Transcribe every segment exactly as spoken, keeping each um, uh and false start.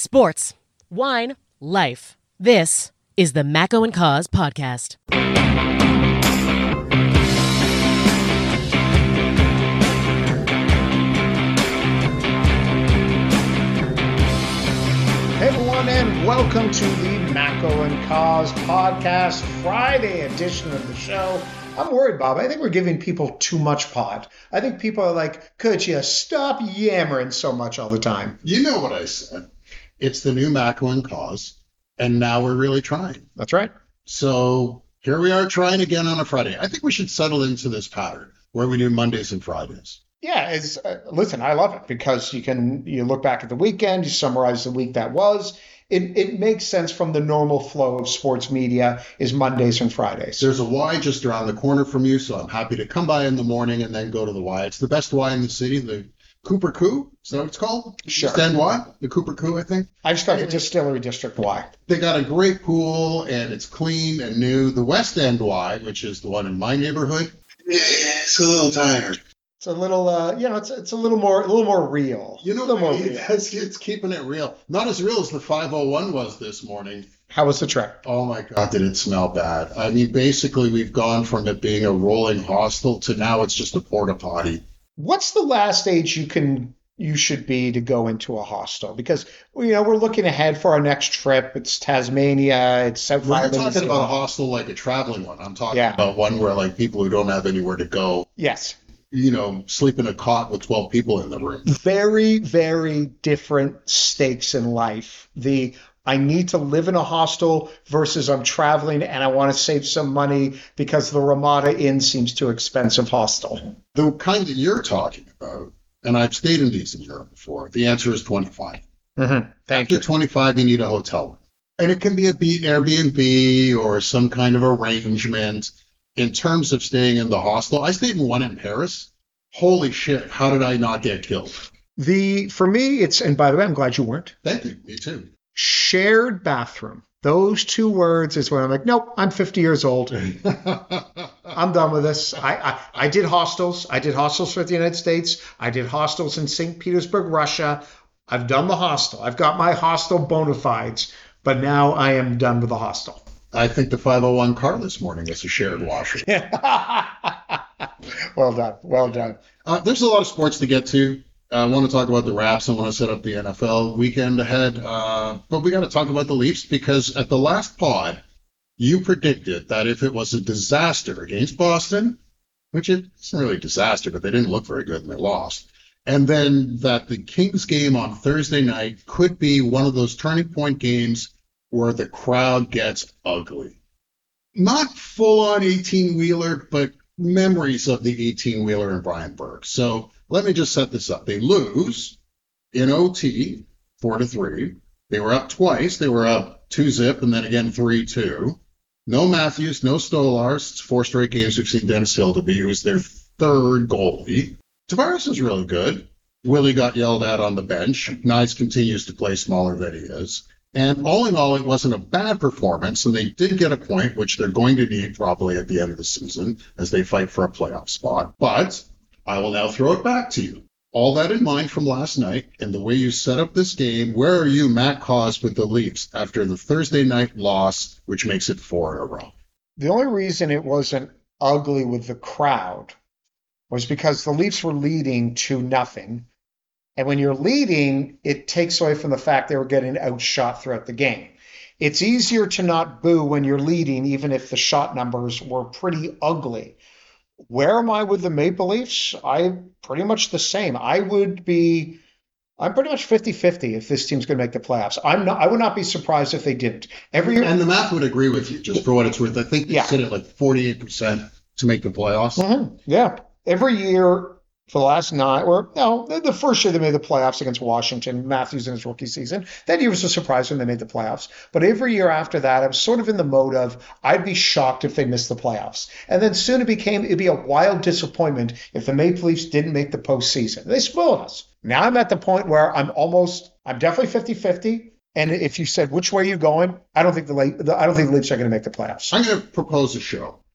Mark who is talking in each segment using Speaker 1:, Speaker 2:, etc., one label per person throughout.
Speaker 1: Sports, wine, life. This is the Macco and Cause podcast.
Speaker 2: Hey everyone, and welcome to the Macco and Cause podcast, Friday edition of the show. I'm worried, Bob. I think we're giving people too much pod. I think people are like, could you stop yammering so much all the time?
Speaker 3: You know what I said. It's the new Macco and Cause, and now we're really trying.
Speaker 2: That's right.
Speaker 3: So here we are trying again on a Friday. I think we should settle into this pattern where we do Mondays and Fridays.
Speaker 2: Yeah, it's uh, listen, I love it because you can you look back at the weekend, you summarize the week that was. It it makes sense from the normal flow of sports media is Mondays and Fridays.
Speaker 3: There's a Y just around the corner from you, so I'm happy to come by in the morning and then go to the Y. It's the best Y in the city, the Cooper Coo. Is that what it's called?
Speaker 2: Sure.
Speaker 3: East End Y, the Cooper Coo, I think.
Speaker 2: I just got the Distillery District Y.
Speaker 3: They got a great pool, and it's clean and new. The West End Y, which is the one in my neighborhood, it's a little tired.
Speaker 2: It's a little, uh, you know, it's it's a little more, a little more real.
Speaker 3: You know,
Speaker 2: a little more
Speaker 3: it,
Speaker 2: real.
Speaker 3: it's, it's keeping it real. Not as real as the five oh one was this morning.
Speaker 2: How was the trip?
Speaker 3: Oh my God, did it smell bad? I mean, basically, we've gone from it being a rolling hostel to now it's just a porta potty.
Speaker 2: What's the last age you can you should be to go into a hostel? Because you know we're looking ahead for our next trip. It's Tasmania. It's South
Speaker 3: We're
Speaker 2: Island.
Speaker 3: not talking about a hostel like a traveling one. I'm talking
Speaker 2: Yeah.
Speaker 3: about one where like people who don't have anywhere to go,
Speaker 2: Yes.
Speaker 3: you know, sleep in a cot with twelve people in the room.
Speaker 2: Very, very different stakes in life. The I need to live in a hostel versus I'm traveling and I want to save some money because the Ramada Inn seems too expensive hostel.
Speaker 3: The kind that you're talking about, and I've stayed in these in Europe before, the answer is twenty-five.
Speaker 2: Mm-hmm. Thank
Speaker 3: After
Speaker 2: you.
Speaker 3: twenty-five, you need a hotel room. And it can be a B- Airbnb or some kind of arrangement. In terms of staying in the hostel, I stayed in one in Paris. Holy shit, how did I not get killed?
Speaker 2: The for me it's and by the way I'm glad you weren't.
Speaker 3: Thank you, me too.
Speaker 2: Shared bathroom. Those two words is when I'm like, nope, I'm fifty years old. I'm done with this. I, I, I did hostels. I did hostels for the United States. I did hostels in Saint Petersburg, Russia. I've done the hostel. I've got my hostel bona fides, but now I am done with the hostel.
Speaker 3: I think the five oh one car this morning is a shared washer.
Speaker 2: Well done. Well done.
Speaker 3: Uh, there's a lot of sports to get to. I want to talk about the Raps. I want to set up the N F L weekend ahead. Uh, but we got to talk about the Leafs because at the last pod, you predicted that if it was a disaster against Boston, which it's not really a disaster, but they didn't look very good and they lost, and then that the Kings game on Thursday night could be one of those turning point games where the crowd gets ugly. Not full-on eighteen-wheeler, but memories of the eighteen-wheeler and Brian Burke. So let me just set this up. They lose in O T, four to three. They were up twice. They were up two zip and then again three two. No Matthews, no Stolars. It's four straight games we've seen Dennis Hildeby, who was their third goalie. Tavares is really good. Willie got yelled at on the bench. Knies continues to play smaller than he is. And all in all, it wasn't a bad performance, and they did get a point, which they're going to need probably at the end of the season as they fight for a playoff spot. But I will now throw it back to you. All that in mind from last night and the way you set up this game, where are you, Matt Cause, with the Leafs after the Thursday night loss, which makes it four in a row?
Speaker 2: The only reason it wasn't ugly with the crowd was because the Leafs were leading to nothing. And when you're leading, it takes away from the fact they were getting outshot throughout the game. It's easier to not boo when you're leading, even if the shot numbers were pretty ugly. Where am I with the Maple Leafs? I'm pretty much the same. I would be, I'm pretty much fifty-fifty if this team's going to make the playoffs. I'm not, I would not be surprised if they didn't. Every year,
Speaker 3: And the math would agree with you, just for what it's worth. I think they
Speaker 2: Yeah.
Speaker 3: sit at like forty-eight percent to make the playoffs.
Speaker 2: Mhm, yeah, every year for the last nine, or no, the, the first year they made the playoffs against Washington, Matthews in his rookie season. That year was a surprise when they made the playoffs. But every year after that, I'm sort of in the mode of I'd be shocked if they missed the playoffs. And then soon it became, it'd be a wild disappointment if the Maple Leafs didn't make the postseason. They spoiled us. Now I'm at the point where I'm almost, I'm definitely fifty-fifty. And if you said, which way are you going? I don't think the, I don't think the Leafs are going to make the playoffs.
Speaker 3: I'm going to propose a show.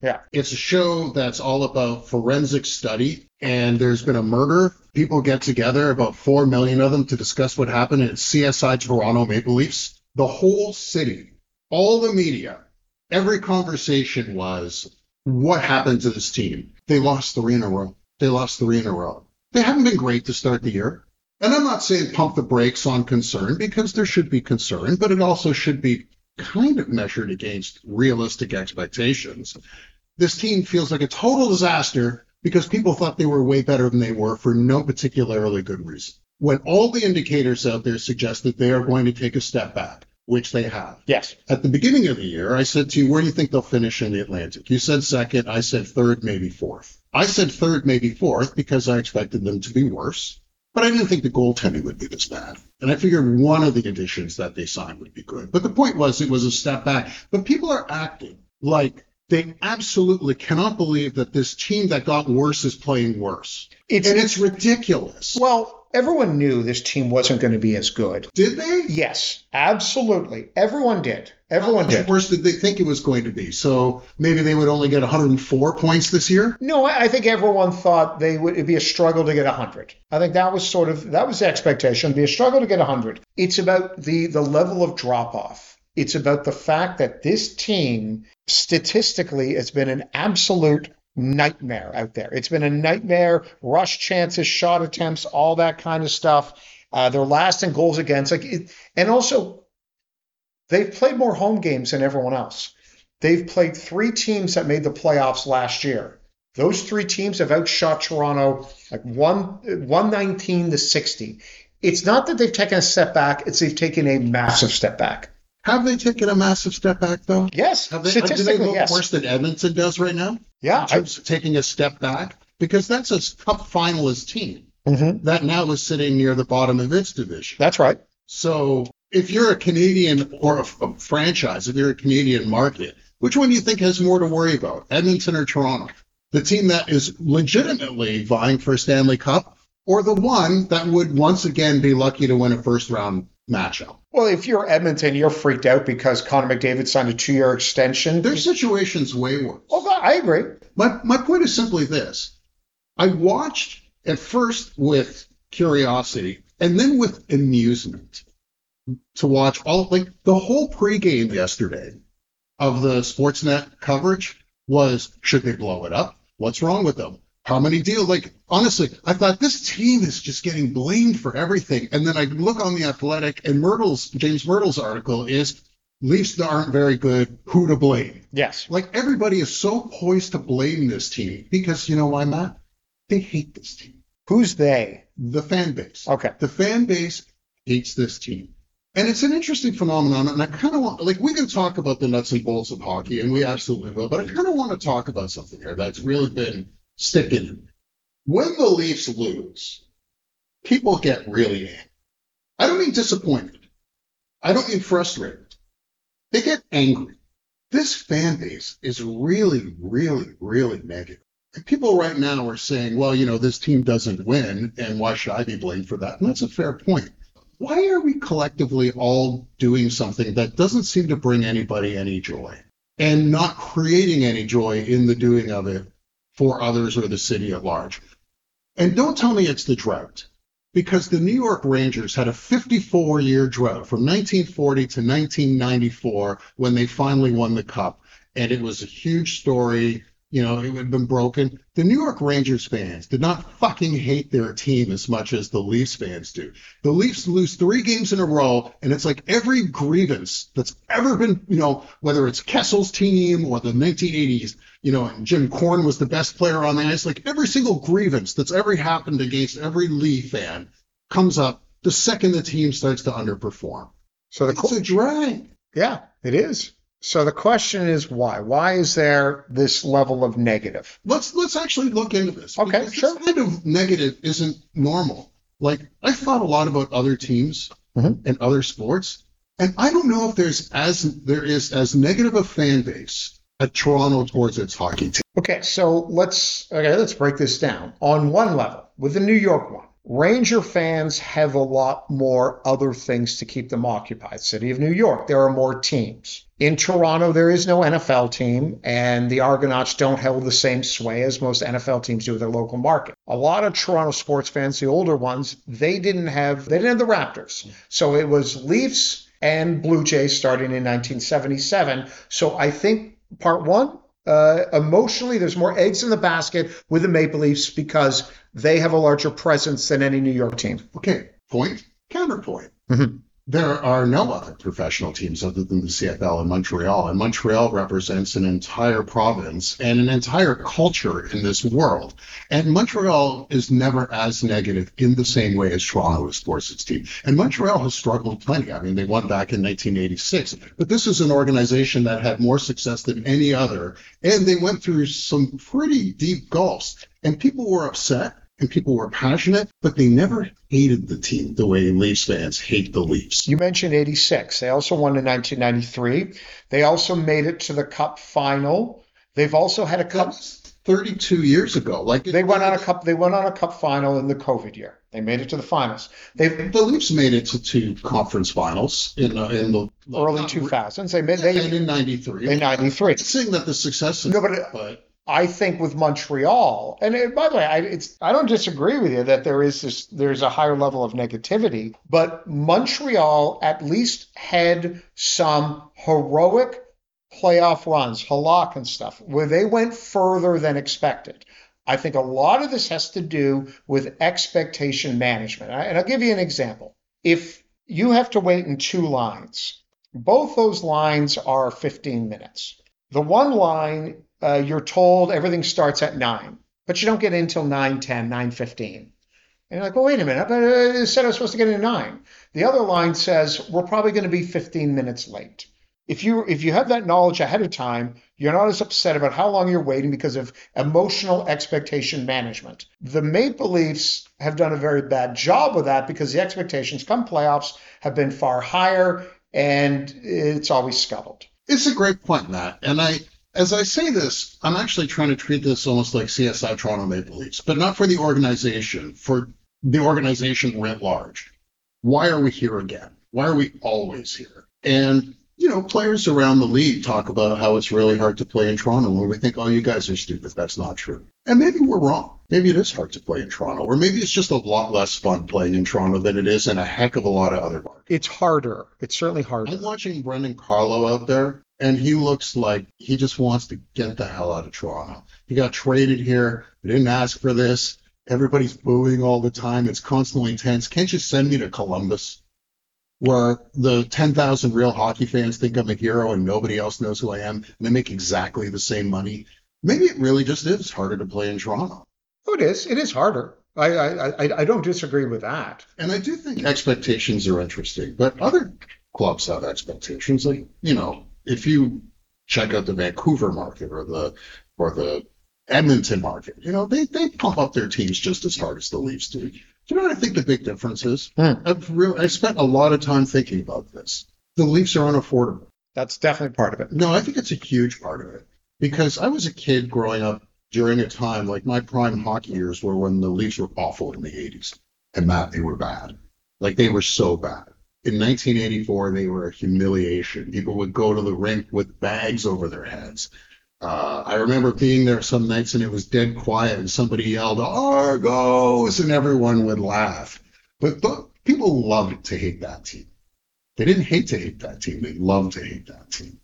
Speaker 2: Yeah.
Speaker 3: It's a show that's all about forensic study, and there's been a murder. People get together, about four million of them, to discuss what happened at C S I Toronto Maple Leafs. The whole city, all the media, every conversation was, what happened to this team? They lost three in a row. They lost three in a row. They haven't been great to start the year. And I'm not saying pump the brakes on concern, because there should be concern, but it also should be kind of measured against realistic expectations. This team feels like a total disaster because people thought they were way better than they were for no particularly good reason. When all the indicators out there suggest that they are going to take a step back, which they have.
Speaker 2: Yes.
Speaker 3: At the beginning of the year, I said to you, where do you think they'll finish in the Atlantic? You said second. I said third, maybe fourth. I said third, maybe fourth, because I expected them to be worse. But I didn't think the goaltending would be this bad. And I figured one of the additions that they signed would be good. But the point was, it was a step back. But people are acting like they absolutely cannot believe that this team that got worse is playing worse.
Speaker 2: It's,
Speaker 3: and it's ridiculous.
Speaker 2: Well, everyone knew this team wasn't going to be as good.
Speaker 3: Did they?
Speaker 2: Yes, absolutely. Everyone did. Everyone
Speaker 3: How much
Speaker 2: did.
Speaker 3: worse did they think it was going to be? So maybe they would only get one hundred four points this year?
Speaker 2: No, I I think everyone thought they would it'd be a struggle to get one hundred. I think that was sort of that was the expectation. It'd be a struggle to get one hundred. It's about the the level of drop off. It's about the fact that this team statistically has been an absolute nightmare out there. It's been a nightmare. Rush chances, shot attempts, all that kind of stuff. Uh, they're last in goals against. Like, it, and also, they've played more home games than everyone else. They've played three teams that made the playoffs last year. Those three teams have outshot Toronto like one, one nineteen to sixty. It's not that they've taken a step back. It's they've taken a massive step back.
Speaker 3: Have they taken a massive step back, though?
Speaker 2: Yes,
Speaker 3: Have they,
Speaker 2: statistically,
Speaker 3: do they look
Speaker 2: yes.
Speaker 3: worse than Edmonton does right now?
Speaker 2: Yeah.
Speaker 3: In terms of taking a step back? Because that's a cup finalist team
Speaker 2: Mm-hmm.
Speaker 3: that now is sitting near the bottom of its division.
Speaker 2: That's right.
Speaker 3: So if you're a Canadian or a, a franchise, if you're a Canadian market, which one do you think has more to worry about, Edmonton or Toronto? The team that is legitimately vying for a Stanley Cup, or the one that would once again be lucky to win a first-round matchup?
Speaker 2: Well, if you're Edmonton, you're freaked out because Connor McDavid signed a two-year extension.
Speaker 3: Their situation's way worse.
Speaker 2: Oh, God, I agree.
Speaker 3: My my point is simply this. I watched at first with curiosity and then with amusement to watch all, like, the whole pregame yesterday of the Sportsnet coverage was, should they blow it up? What's wrong with them? How many deals? Like, honestly, I thought this team is just getting blamed for everything. And then I look on The Athletic, and Myrtle's, James Myrtle's article is, Leafs aren't very good, who to blame?
Speaker 2: Yes.
Speaker 3: Like, everybody is so poised to blame this team because, you know why, Matt? They hate this team.
Speaker 2: Who's they?
Speaker 3: The fan base.
Speaker 2: Okay.
Speaker 3: The fan base hates this team. And it's an interesting phenomenon, and I kind of want, like, we can talk about the nuts and bolts of hockey, and we absolutely will, but I kind of want to talk about something here that's really been sticking. When the Leafs lose, people get really angry. I don't mean disappointed. I don't mean frustrated. They get angry. This fan base is really, really, really negative. And people right now are saying, well, you know, this team doesn't win, and why should I be blamed for that? And that's a fair point. Why are we collectively all doing something that doesn't seem to bring anybody any joy and not creating any joy in the doing of it for others or the city at large? And don't tell me it's the drought, because the New York Rangers had a fifty-four year drought from nineteen forty to nineteen ninety-four when they finally won the Cup. And it was a huge story. You know, it had been broken. The New York Rangers fans did not fucking hate their team as much as the Leafs fans do. The Leafs lose three games in a row, and it's like every grievance that's ever been, you know, whether it's Kessel's team or the nineteen eighties, you know, and Jim Korn was the best player on the ice, like every single grievance that's ever happened against every Leaf fan comes up the second the team starts to underperform.
Speaker 2: So the
Speaker 3: It's a drag.
Speaker 2: yeah, it is. So the question is why? Why is there this level of negative?
Speaker 3: Let's let's actually look into this.
Speaker 2: Okay,
Speaker 3: because
Speaker 2: sure.
Speaker 3: This kind of negative isn't normal. Like, I thought a lot about other teams
Speaker 2: Mhm.
Speaker 3: and other sports, and I don't know if there's as there is as negative a fan base at Toronto towards its hockey team.
Speaker 2: Okay, so let's okay, let's break this down. On one level, with the New York one, Ranger fans have a lot more other things to keep them occupied. City of New York, there are more teams. In Toronto, there is no N F L team, and the Argonauts don't hold the same sway as most N F L teams do with their local market. A lot of Toronto sports fans, the older ones, they didn't have they didn't have the Raptors. So it was Leafs and Blue Jays starting in nineteen seventy-seven. So I think part one, Uh, emotionally, there's more eggs in the basket with the Maple Leafs because they have a larger presence than any New York team.
Speaker 3: Okay, point, counterpoint.
Speaker 2: Mm-hmm.
Speaker 3: There are no other professional teams other than the C F L in Montreal, and Montreal represents an entire province and an entire culture in this world. And Montreal is never as negative in the same way as Toronto is towards its team. And Montreal has struggled plenty. I mean, they won back in nineteen eighty-six, but this is an organization that had more success than any other, and they went through some pretty deep gulfs, and people were upset. And people were passionate, but they never hated the team the way Leafs fans hate the Leafs.
Speaker 2: You mentioned eighty-six. They also won in nineteen ninety-three. They also made it to the Cup final. They've also had a Cup.
Speaker 3: That's thirty-two years ago. Like
Speaker 2: they went on a cup. They went on a Cup final in the COVID year. They made it to the finals. They
Speaker 3: the Leafs made it to two conference finals in uh, in the
Speaker 2: early two thousands. They made they
Speaker 3: and in ninety-three.
Speaker 2: In ninety-three.
Speaker 3: I'm saying that the success is,
Speaker 2: no, but.
Speaker 3: but
Speaker 2: I think with Montreal, and it, by the way, I, it's, I don't disagree with you that there is this, there's a higher level of negativity, but Montreal at least had some heroic playoff runs, Halak and stuff, where they went further than expected. I think a lot of this has to do with expectation management. And I'll give you an example. If you have to wait in two lines, both those lines are fifteen minutes. The one line, Uh, you're told everything starts at nine, but you don't get in until nine ten, nine fifteen. And you're like, well, wait a minute, but it said I was supposed to get in at nine. The other line says we're probably going to be fifteen minutes late. If you if you have that knowledge ahead of time, you're not as upset about how long you're waiting because of emotional expectation management. The Maple Leafs have done a very bad job with that because the expectations come playoffs have been far higher, and it's always scuttled.
Speaker 3: It's a great point, Matt. And I As I say this, I'm actually trying to treat this almost like C S I Toronto Maple Leafs, but not for the organization, for the organization writ large. Why are we here again? Why are we always here? And, you know, players around the league talk about how it's really hard to play in Toronto when we think, oh, you guys are stupid. That's not true. And maybe we're wrong. Maybe it is hard to play in Toronto, or maybe it's just a lot less fun playing in Toronto than it is in a heck of a lot of other markets.
Speaker 2: It's harder. It's certainly harder.
Speaker 3: I'm watching Brendan Carlo out there, and he looks like he just wants to get the hell out of Toronto. He got traded here. They didn't ask for this. Everybody's booing all the time. It's constantly tense. Can't you send me to Columbus, where the ten thousand real hockey fans think I'm a hero and nobody else knows who I am, and they make exactly the same money? Maybe it really just is harder to play in Toronto.
Speaker 2: Oh, it is. It is harder. I, I, I, I don't disagree with that.
Speaker 3: And I do think expectations are interesting, but other clubs have expectations. Like, you know, if you check out the Vancouver market or the or the Edmonton market, you know, they, they pump up their teams just as hard as the Leafs do. Do you know what I think the big difference is?
Speaker 2: Hmm.
Speaker 3: I've really, I've spent a lot of time thinking about this. The Leafs are unaffordable.
Speaker 2: That's definitely part of it.
Speaker 3: No, I think it's a huge part of it. Because I was a kid growing up during a time, like my prime hockey years were when the Leafs were awful in the eighties. And Matt, they were bad. Like, they were so bad. In nineteen eighty-four, they were a humiliation. People would go to the rink with bags over their heads. Uh, I remember being there some nights and it was dead quiet and somebody yelled, Argos, and everyone would laugh. But, but people loved to hate that team. They didn't hate to hate that team. They loved to hate that team.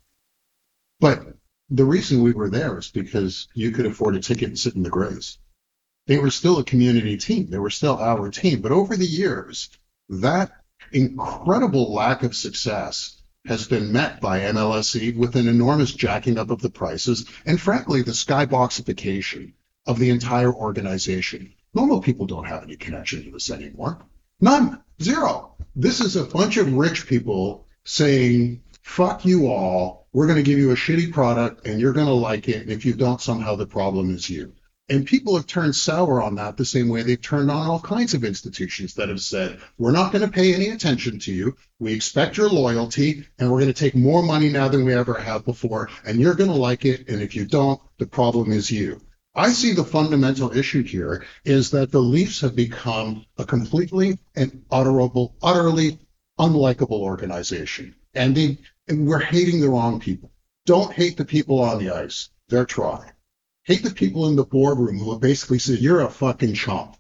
Speaker 3: But the reason we were there is because you could afford a ticket and sit in the Grays. They were still a community team. They were still our team. But over the years, that incredible lack of success has been met by M L S E with an enormous jacking up of the prices and, frankly, the skyboxification of the entire organization. Normal people don't have any connection to this anymore. None. Zero. This is a bunch of rich people saying, fuck you all. We're going to give you a shitty product and you're going to like it. And if you don't, somehow the problem is you. And people have turned sour on that the same way they've turned on all kinds of institutions that have said, we're not going to pay any attention to you. We expect your loyalty, and we're going to take more money now than we ever have before, and you're going to like it. And if you don't, the problem is you. I see the fundamental issue here is that the Leafs have become a completely and utterable, utterly unlikable organization. And, they, and we're hating the wrong people. Don't hate the people on the ice. They're trying. Hate the people in the boardroom who have basically said, you're a fucking chump.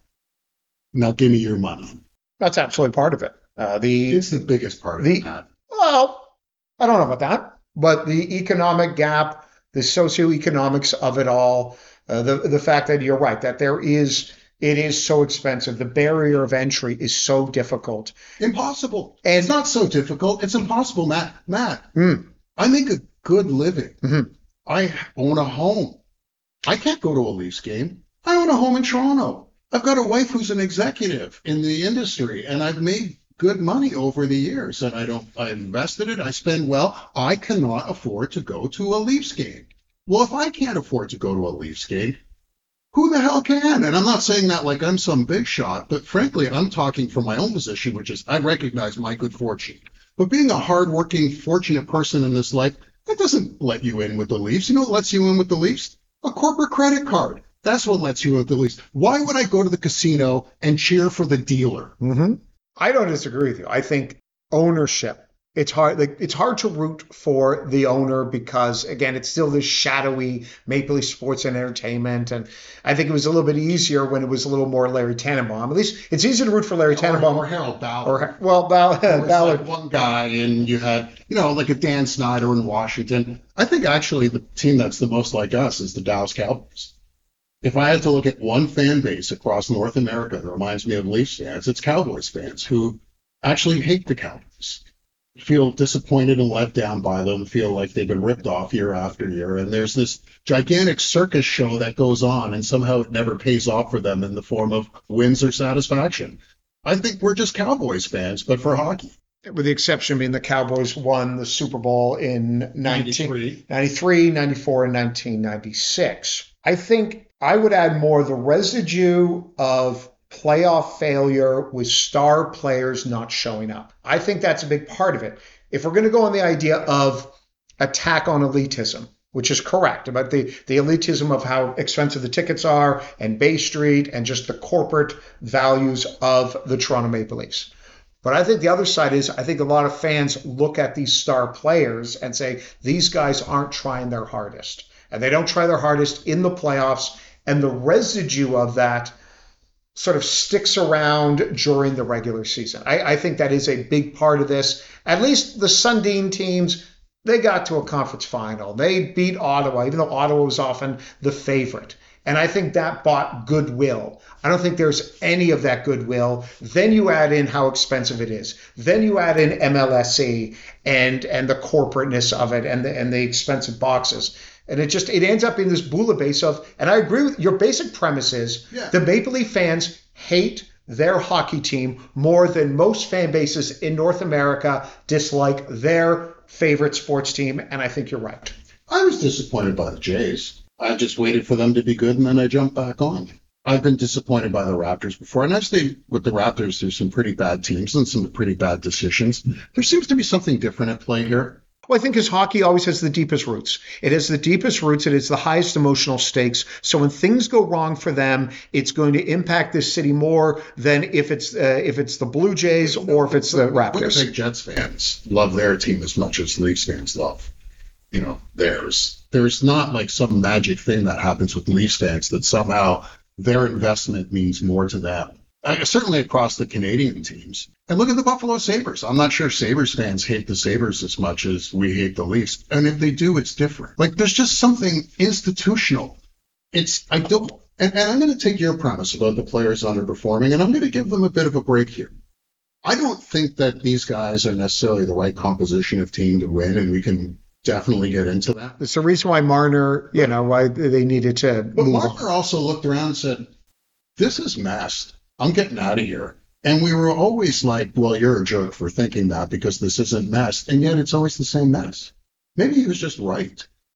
Speaker 3: Now give me your money.
Speaker 2: That's absolutely part of it. Uh, the
Speaker 3: It's the biggest part of
Speaker 2: the,
Speaker 3: it, Matt.
Speaker 2: Well, I don't know about that, but the economic gap, the socioeconomics of it all, uh, the the fact that you're right, that there is, it is so expensive. The barrier of entry is so difficult.
Speaker 3: Impossible.
Speaker 2: And-
Speaker 3: it's not so difficult. It's impossible, Matt. Matt,
Speaker 2: Mm.
Speaker 3: I make a good living.
Speaker 2: Mhm.
Speaker 3: I own a home. I can't go to a Leafs game. I own a home in Toronto. I've got a wife who's an executive in the industry, and I've made good money over the years. And I don't, I invested it. I spend well. I cannot afford to go to a Leafs game. Well, if I can't afford to go to a Leafs game, who the hell can? And I'm not saying that like I'm some big shot, but frankly, I'm talking from my own position, which is I recognize my good fortune. But being a hardworking, fortunate person in this life, that doesn't let you in with the Leafs. You know what lets you in with the Leafs? A corporate credit card. That's what lets you in with the Leafs. Why would I go to the casino and cheer for the dealer?
Speaker 2: Mm-hmm. I don't disagree with you. I think ownership. It's hard. Like, it's hard to root for the owner because, again, it's still this shadowy Maple Leaf Sports and Entertainment, and I think it was a little bit easier when it was a little more Larry Tannenbaum. At least it's easier to root for Larry Tannenbaum
Speaker 3: Or, or Harold Ballard.
Speaker 2: or well, Ball-
Speaker 3: There was
Speaker 2: Ballard.
Speaker 3: like one guy, and you had, you know, like a Dan Snyder in Washington. I think actually the team that's the most like us is the Dallas Cowboys. If I had to look at one fan base across North America that reminds me of Leafs fans, it's Cowboys fans who actually hate the Cowboys, feel disappointed and let down by them, feel like they've been ripped off year after year. And there's this gigantic circus show that goes on, and somehow it never pays off for them in the form of wins or satisfaction. I think we're just Cowboys fans, but for hockey.
Speaker 2: With the exception being the Cowboys won the Super Bowl in
Speaker 3: ninety-three.
Speaker 2: ninety-three, ninety-four, and nineteen ninety-six. I think I would add more the residue of playoff failure with star players not showing up. I think that's a big part of it. If we're going to go on the idea of attack on elitism, which is correct, about the, the elitism of how expensive the tickets are and Bay Street and just the corporate values of the Toronto Maple Leafs. But I think the other side is I think a lot of fans look at these star players and say, these guys aren't trying their hardest. And they don't try their hardest in the playoffs. And the residue of that sort of sticks around during the regular season. I, I think that is a big part of this. At least the Sundin teams, they got to a conference final. They beat Ottawa, even though Ottawa was often the favorite. And I think that bought goodwill. I don't think there's any of that goodwill. Then you add in how expensive it is. Then you add in M L S E and and the corporateness of it and the and the expensive boxes. And it just it ends up in this bouillabaisse of, and I agree with your basic premise is
Speaker 3: Yeah.
Speaker 2: the Maple Leaf fans hate their hockey team more than most fan bases in North America dislike their favorite sports team. And I think you're right.
Speaker 3: I was disappointed by the Jays. I just waited for them to be good, and then I jumped back on. I've been disappointed by the Raptors before, and I say with the Raptors, there's some pretty bad teams and some pretty bad decisions. There seems to be something different at play here.
Speaker 2: Well, I think his hockey always has the deepest roots. It has the deepest roots. It is the highest emotional stakes. So when things go wrong for them, it's going to impact this city more than if it's uh, if it's the Blue Jays or if it's the Raptors.
Speaker 3: Winnipeg Jets fans love their team as much as Leafs fans love, you know, theirs. There's not like some magic thing that happens with Leafs fans that somehow their investment means more to them. Uh, certainly across the Canadian teams. And look at the Buffalo Sabres. I'm not sure Sabres fans hate the Sabres as much as we hate the Leafs. And if they do, it's different. Like, there's just something institutional. It's, I don't, and, and I'm going to take your premise about the players underperforming, and I'm going to give them a bit of a break here. I don't think that these guys are necessarily the right composition of team to win, and we can definitely get into that.
Speaker 2: It's the reason why Marner, you know, why they needed to
Speaker 3: But
Speaker 2: move on.
Speaker 3: Marner also looked around and said, this is messed. I'm getting out of here. And we were always like, well, you're a jerk for thinking that because this isn't mess. And yet it's always the same mess. Maybe he was just right.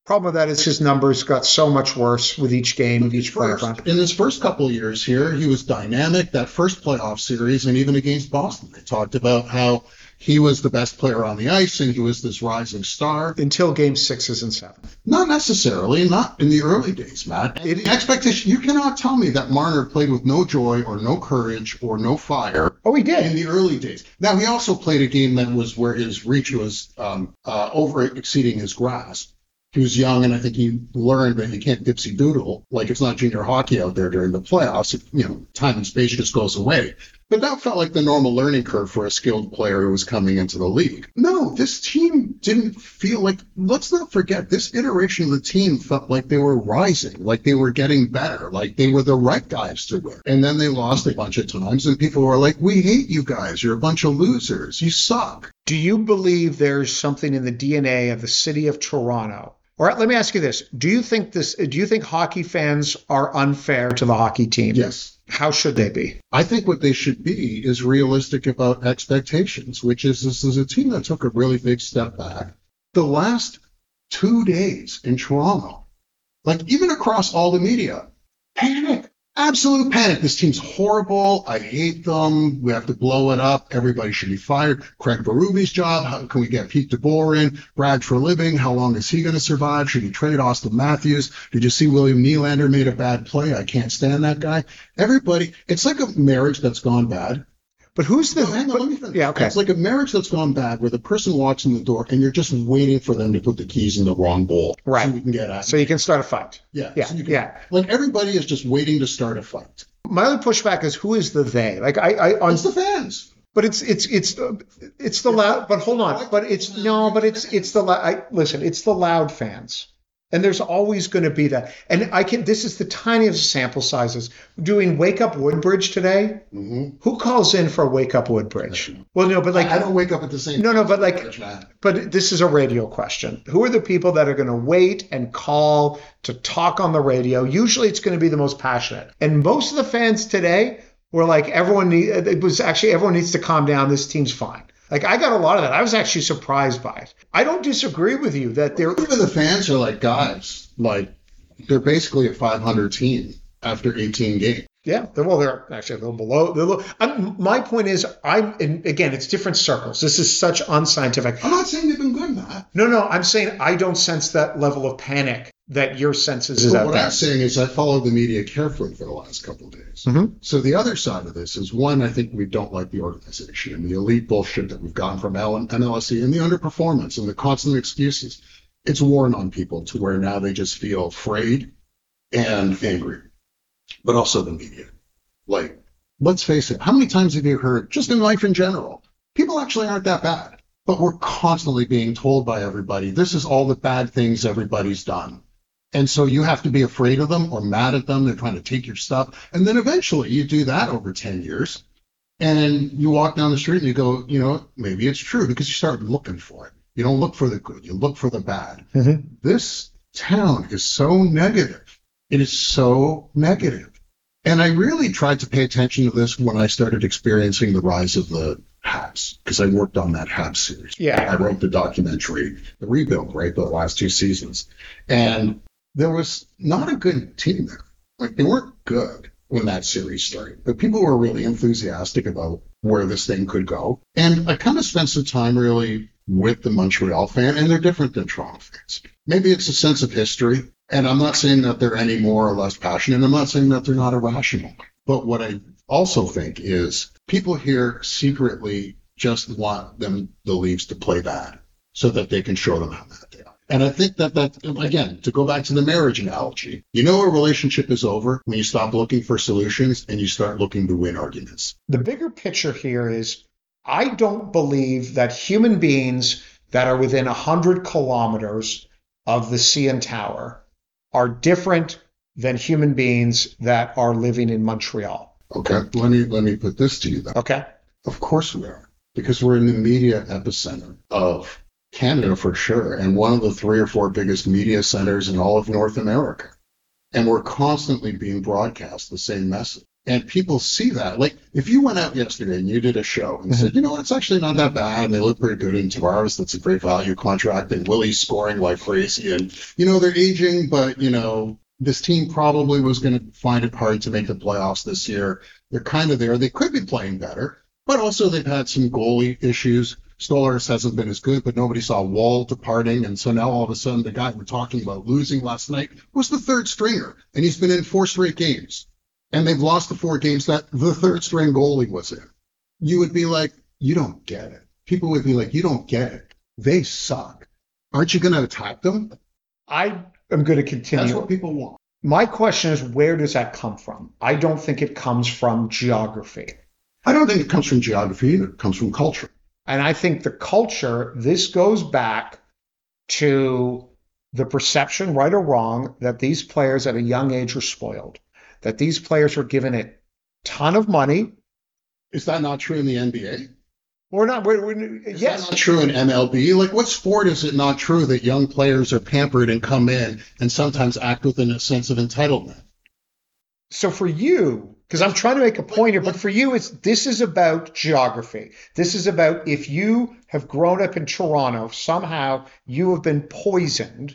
Speaker 2: Problem with that is his numbers got so much worse with each game, with each playoff round.
Speaker 3: In his first couple of years here, he was dynamic. That first playoff series, and even against Boston, they talked about how he was the best player on the ice and he was this rising star.
Speaker 2: Until game sixes and seven.
Speaker 3: Not necessarily, not in the early days, Matt.
Speaker 2: It-
Speaker 3: The expectation, you cannot tell me that Marner played with no joy or no courage or no fire
Speaker 2: Oh, he
Speaker 3: in
Speaker 2: did.
Speaker 3: the early days. Now, he also played a game that was where his reach was um, uh, over exceeding his grasp. He was young, and I think he learned that you can't dipsy doodle. Like, it's not junior hockey out there during the playoffs. It, you know, time and space just goes away. But that felt like the normal learning curve for a skilled player who was coming into the league. No, this team didn't feel like, let's not forget, this iteration of the team felt like they were rising, like they were getting better, like they were the right guys to win. And then they lost a bunch of times, and people were like, we hate you guys. You're a bunch of losers. You suck.
Speaker 2: Do you believe there's something in the D N A of the city of Toronto? Or let me ask you this. Do you think this, do you think hockey fans are unfair to the hockey team?
Speaker 3: Yes.
Speaker 2: How should they be?
Speaker 3: I think what they should be is realistic about expectations, which is this is a team that took a really big step back. The last two days in Toronto, like even across all the media, panic, absolute panic. This team's horrible. I hate them. We have to blow it up. Everybody should be fired. Craig Berube's job. How can we get Pete DeBoer in? Brad for a living. How long is he going to survive? Should he trade Austin Matthews? Did you see William Nylander made a bad play? I can't stand that guy. Everybody, it's like a marriage that's gone bad.
Speaker 2: But who's the...
Speaker 3: No, hang on,
Speaker 2: but-
Speaker 3: let me finish.
Speaker 2: yeah, okay.
Speaker 3: It's like a marriage that's gone bad where the person walks in the door and you're just waiting for them to put the keys in the wrong bowl.
Speaker 2: Right.
Speaker 3: So we can get at
Speaker 2: So
Speaker 3: it.
Speaker 2: you can start a fight.
Speaker 3: Yeah.
Speaker 2: Yeah,
Speaker 3: so you can-
Speaker 2: yeah.
Speaker 3: Like everybody is just waiting to start a fight.
Speaker 2: My other pushback is who is the they? Like I, I on,
Speaker 3: It's the fans.
Speaker 2: but it's it's it's uh, it's the loud. But hold on. But it's no. But it's it's the loud. I listen. It's the loud fans, and there's always going to be that. And I can. This is the tiniest sample sizes. Doing Wake Up Woodbridge today.
Speaker 3: Mm-hmm.
Speaker 2: Who calls in for Wake Up Woodbridge? Well, no, but like
Speaker 3: I don't wake up at the same
Speaker 2: no, no, but like.
Speaker 3: time.
Speaker 2: But this is a radio question. Who are the people that are going to wait and call to talk on the radio? Usually it's going to be the most passionate. And most of the fans today were like, everyone need, it was actually, everyone needs to calm down. This team's fine. Like I got a lot of that. I was actually surprised by it. I don't disagree with you that they're,
Speaker 3: Even the fans are like, guys, like they're basically a five hundred team after eighteen games.
Speaker 2: yeah, they're, well, they're actually a little below. They're a little, I'm, my point is, I'm, and again, it's different circles. This is such unscientific.
Speaker 3: I'm not saying they've been good, Matt.
Speaker 2: No, no, I'm saying I don't sense that level of panic that your senses is
Speaker 3: But
Speaker 2: out
Speaker 3: what
Speaker 2: there.
Speaker 3: I'm saying is I followed the media carefully for the last couple of days.
Speaker 2: Mhm.
Speaker 3: So the other side of this is, one, I think we don't like the organization and the elite bullshit that we've gotten from L- M L S E and the underperformance and the constant excuses. It's worn on people to where now they just feel afraid and angry, but also the media. Like, let's face it, how many times have you heard, just in life in general, people actually aren't that bad, but we're constantly being told by everybody, this is all the bad things everybody's done. And so you have to be afraid of them or mad at them. They're trying to take your stuff. And then eventually you do that over ten years and you walk down the street and you go, you know, maybe it's true, because you start looking for it. You don't look for the good. You look for the bad.
Speaker 2: Mhm.
Speaker 3: This town is so negative. It is so negative. And I really tried to pay attention to this when I started experiencing the rise of the Habs, because I worked on that Habs series.
Speaker 2: Yeah.
Speaker 3: I wrote the documentary, The Rebuild, right, the last two seasons. And there was not a good team there. Like, they weren't good when that series started, but people were really enthusiastic about where this thing could go. And I kind of spent some time really with the Montreal fan, and they're different than Toronto fans. Maybe it's a sense of history, and I'm not saying that they're any more or less passionate. I'm not saying that they're not irrational. But what I also think is people here secretly just want them, the Leafs, to play bad so that they can show them how bad they are. And I think that that, again, to go back to the marriage analogy, you know a relationship is over when you stop looking for solutions and you start looking to win arguments.
Speaker 2: The bigger picture here is I don't believe that human beings that are within one hundred kilometers of the C N Tower are different than human beings that are living in Montreal.
Speaker 3: Okay, let me let me put this to you then.
Speaker 2: Okay?
Speaker 3: Of course we are, because we're in the media epicenter of Canada for sure, and one of the three or four biggest media centers in all of North America. And we're constantly being broadcast the same message. And people see that. Like, if you went out yesterday and you did a show and said, you know, it's actually not that bad, and they look pretty good in Tavares, that's a great value contract, and Willie's scoring like crazy, and, you know, they're aging, but, you know, this team probably was going to find it hard to make the playoffs this year. They're kind of there. They could be playing better, but also they've had some goalie issues. Stolarz hasn't been as good, but nobody saw Wall departing, and so now all of a sudden the guy we're talking about losing last night was the third stringer, and he's been in four straight games. And they've lost the four games that the third string goalie was in. You would be like, you don't get it. People would be like, you don't get it. They suck. Aren't you going to attack them?
Speaker 2: I am going to continue.
Speaker 3: That's what people want.
Speaker 2: My question is, where does that come from? I don't think it comes from geography.
Speaker 3: I don't think it comes from geography either. It comes from culture.
Speaker 2: And I think the culture, this goes back to the perception, right or wrong, that these players at a young age are spoiled. That these players were given a ton of money.
Speaker 3: Is that not true in the N B A?
Speaker 2: We're not. We're, we're,
Speaker 3: Is
Speaker 2: yes,
Speaker 3: that not true in M L B? Like, what sport is it not true that young players are pampered and come in and sometimes act with a sense of entitlement?
Speaker 2: So for you, because I'm trying to make a point here, but for you, it's this is about geography. This is about if you have grown up in Toronto, somehow you have been poisoned.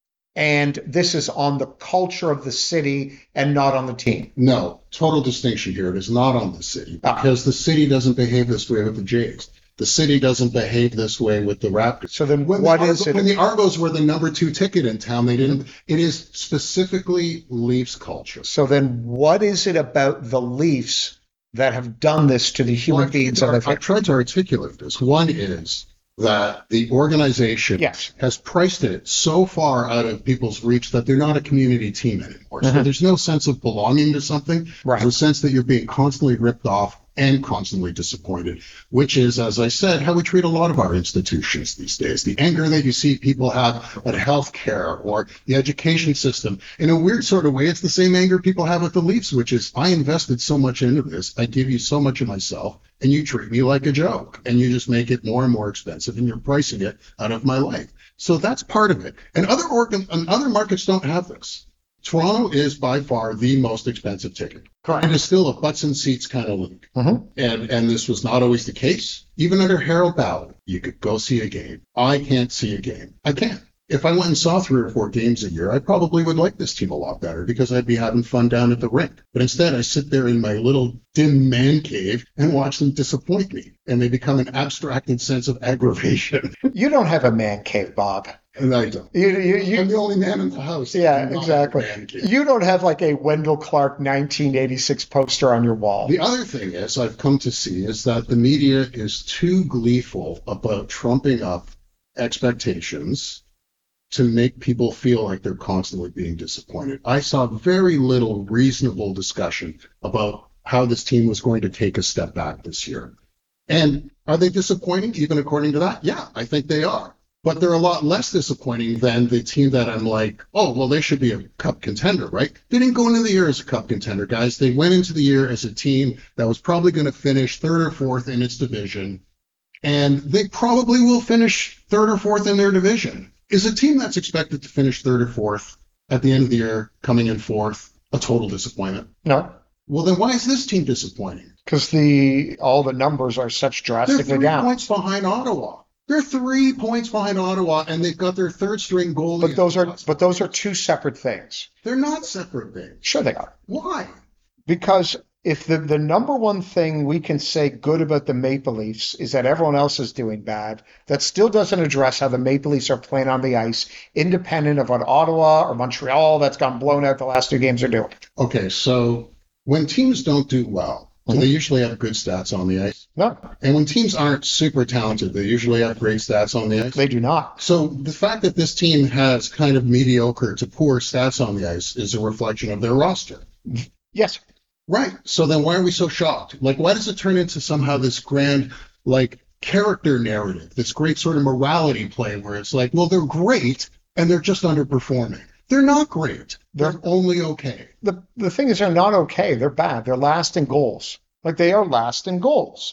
Speaker 2: And this is on the culture of the city and not on the team.
Speaker 3: No, total distinction here. It is not on the city because the city doesn't behave this way with the Jays. The city doesn't behave this way with the Raptors.
Speaker 2: So then
Speaker 3: when
Speaker 2: what
Speaker 3: the
Speaker 2: is
Speaker 3: Argo,
Speaker 2: it?
Speaker 3: When the Argos were the number two ticket in town, they didn't. It is specifically Leafs culture.
Speaker 2: So then what is it about the Leafs that have done this to the human
Speaker 3: Well,
Speaker 2: beings?
Speaker 3: I,
Speaker 2: That
Speaker 3: I tried to articulate this. One is that the organization
Speaker 2: Yes.
Speaker 3: has priced it so far out of people's reach that they're not a community team anymore. So
Speaker 2: Mhm.
Speaker 3: there's no sense of belonging to something.
Speaker 2: Right.
Speaker 3: There's a sense that you're being constantly ripped off and constantly disappointed, which is, as I said, how we treat a lot of our institutions these days. The anger that you see people have at healthcare or the education system. In a weird sort of way, it's the same anger people have with the Leafs, which is, I invested so much into this. I give you so much of myself, and you treat me like a joke. And you just make it more and more expensive, and you're pricing it out of my life. So that's part of it. And other organ, and other markets don't have this. Toronto is by far the most expensive ticket.
Speaker 2: Correct.
Speaker 3: It is still a butts and seats kind of league.
Speaker 2: Mhm.
Speaker 3: And and this was not always the case. Even under Harold Ballard, you could go see a game. I can't see a game. I can't. If I went and saw three or four games a year, I probably would like this team a lot better because I'd be having fun down at the rink. But instead, I sit there in my little dim man cave and watch them disappoint me. And they become an abstracted sense of aggravation.
Speaker 2: You don't have a man cave, Bob.
Speaker 3: And I don't.
Speaker 2: You, you, you,
Speaker 3: I'm the only man in the house.
Speaker 2: yeah,
Speaker 3: I'm not
Speaker 2: exactly.
Speaker 3: a man cave.
Speaker 2: You don't have like a Wendell Clark nineteen eighty-six poster on your wall.
Speaker 3: The other thing is, I've come to see, is that the media is too gleeful about trumping up expectations to make people feel like they're constantly being disappointed. I saw very little reasonable discussion about how this team was going to take a step back this year. And are they disappointing, even according to that? Yeah, I think they are. But they're a lot less disappointing than the team that I'm like, oh, well, they should be a cup contender, right? They didn't go into the year as a cup contender, guys. They went into the year as a team that was probably going to finish third or fourth in its division. And they probably will finish third or fourth in their division. Is a team that's expected to finish third or fourth at the end of the year, coming in fourth, a total disappointment?
Speaker 2: No,
Speaker 3: Well, then why is this team disappointing?
Speaker 2: because the all the numbers are such
Speaker 3: They're
Speaker 2: drastically
Speaker 3: three
Speaker 2: down.
Speaker 3: points behind Ottawa. They're three points behind Ottawa, and they've got their third string goalie.
Speaker 2: But those are but those are two separate things.
Speaker 3: They're not separate things.
Speaker 2: Sure they are.
Speaker 3: Why?
Speaker 2: Because if the, the number one thing we can say good about the Maple Leafs is that everyone else is doing bad, that still doesn't address how the Maple Leafs are playing on the ice, independent of what Ottawa or Montreal that's gone blown out the last two games are doing.
Speaker 3: Okay, so when teams don't do well,
Speaker 2: Mhm.
Speaker 3: they usually have good stats on the ice.
Speaker 2: No,
Speaker 3: And when teams aren't super talented, they usually have great stats on the ice.
Speaker 2: they do not.
Speaker 3: So the fact that this team has kind of mediocre to poor stats on the ice is a reflection of their roster.
Speaker 2: Yes.
Speaker 3: Right. So then why are we so shocked? Like, why does it turn into somehow this grand, like, character narrative, this great sort of morality play where it's like, well, they're great and they're just underperforming. They're not great. They're only okay.
Speaker 2: The the thing is they're not okay. They're bad. They're last in goals. Like they are last in goals.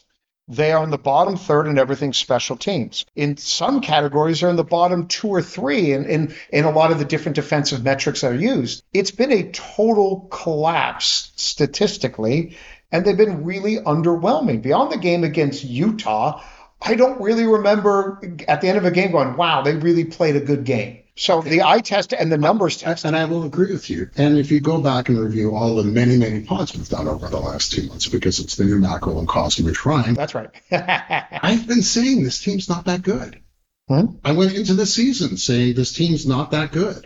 Speaker 2: They are in the bottom third in everything special teams. In some categories, they're in the bottom two or three in, in, in a lot of the different defensive metrics that are used. It's been a total collapse statistically, and they've been really underwhelming. Beyond the game against Utah, I don't really remember at the end of a game going, wow, they really played a good game. So the eye test and the numbers test.
Speaker 3: And I will agree with you. And if you go back and review all the many, many pods we've done over the last two months, because it's the new Macro and Cosmos Shrine.
Speaker 2: That's right.
Speaker 3: I've been saying this team's not that good.
Speaker 2: Hmm?
Speaker 3: I went into the season saying this team's not that good.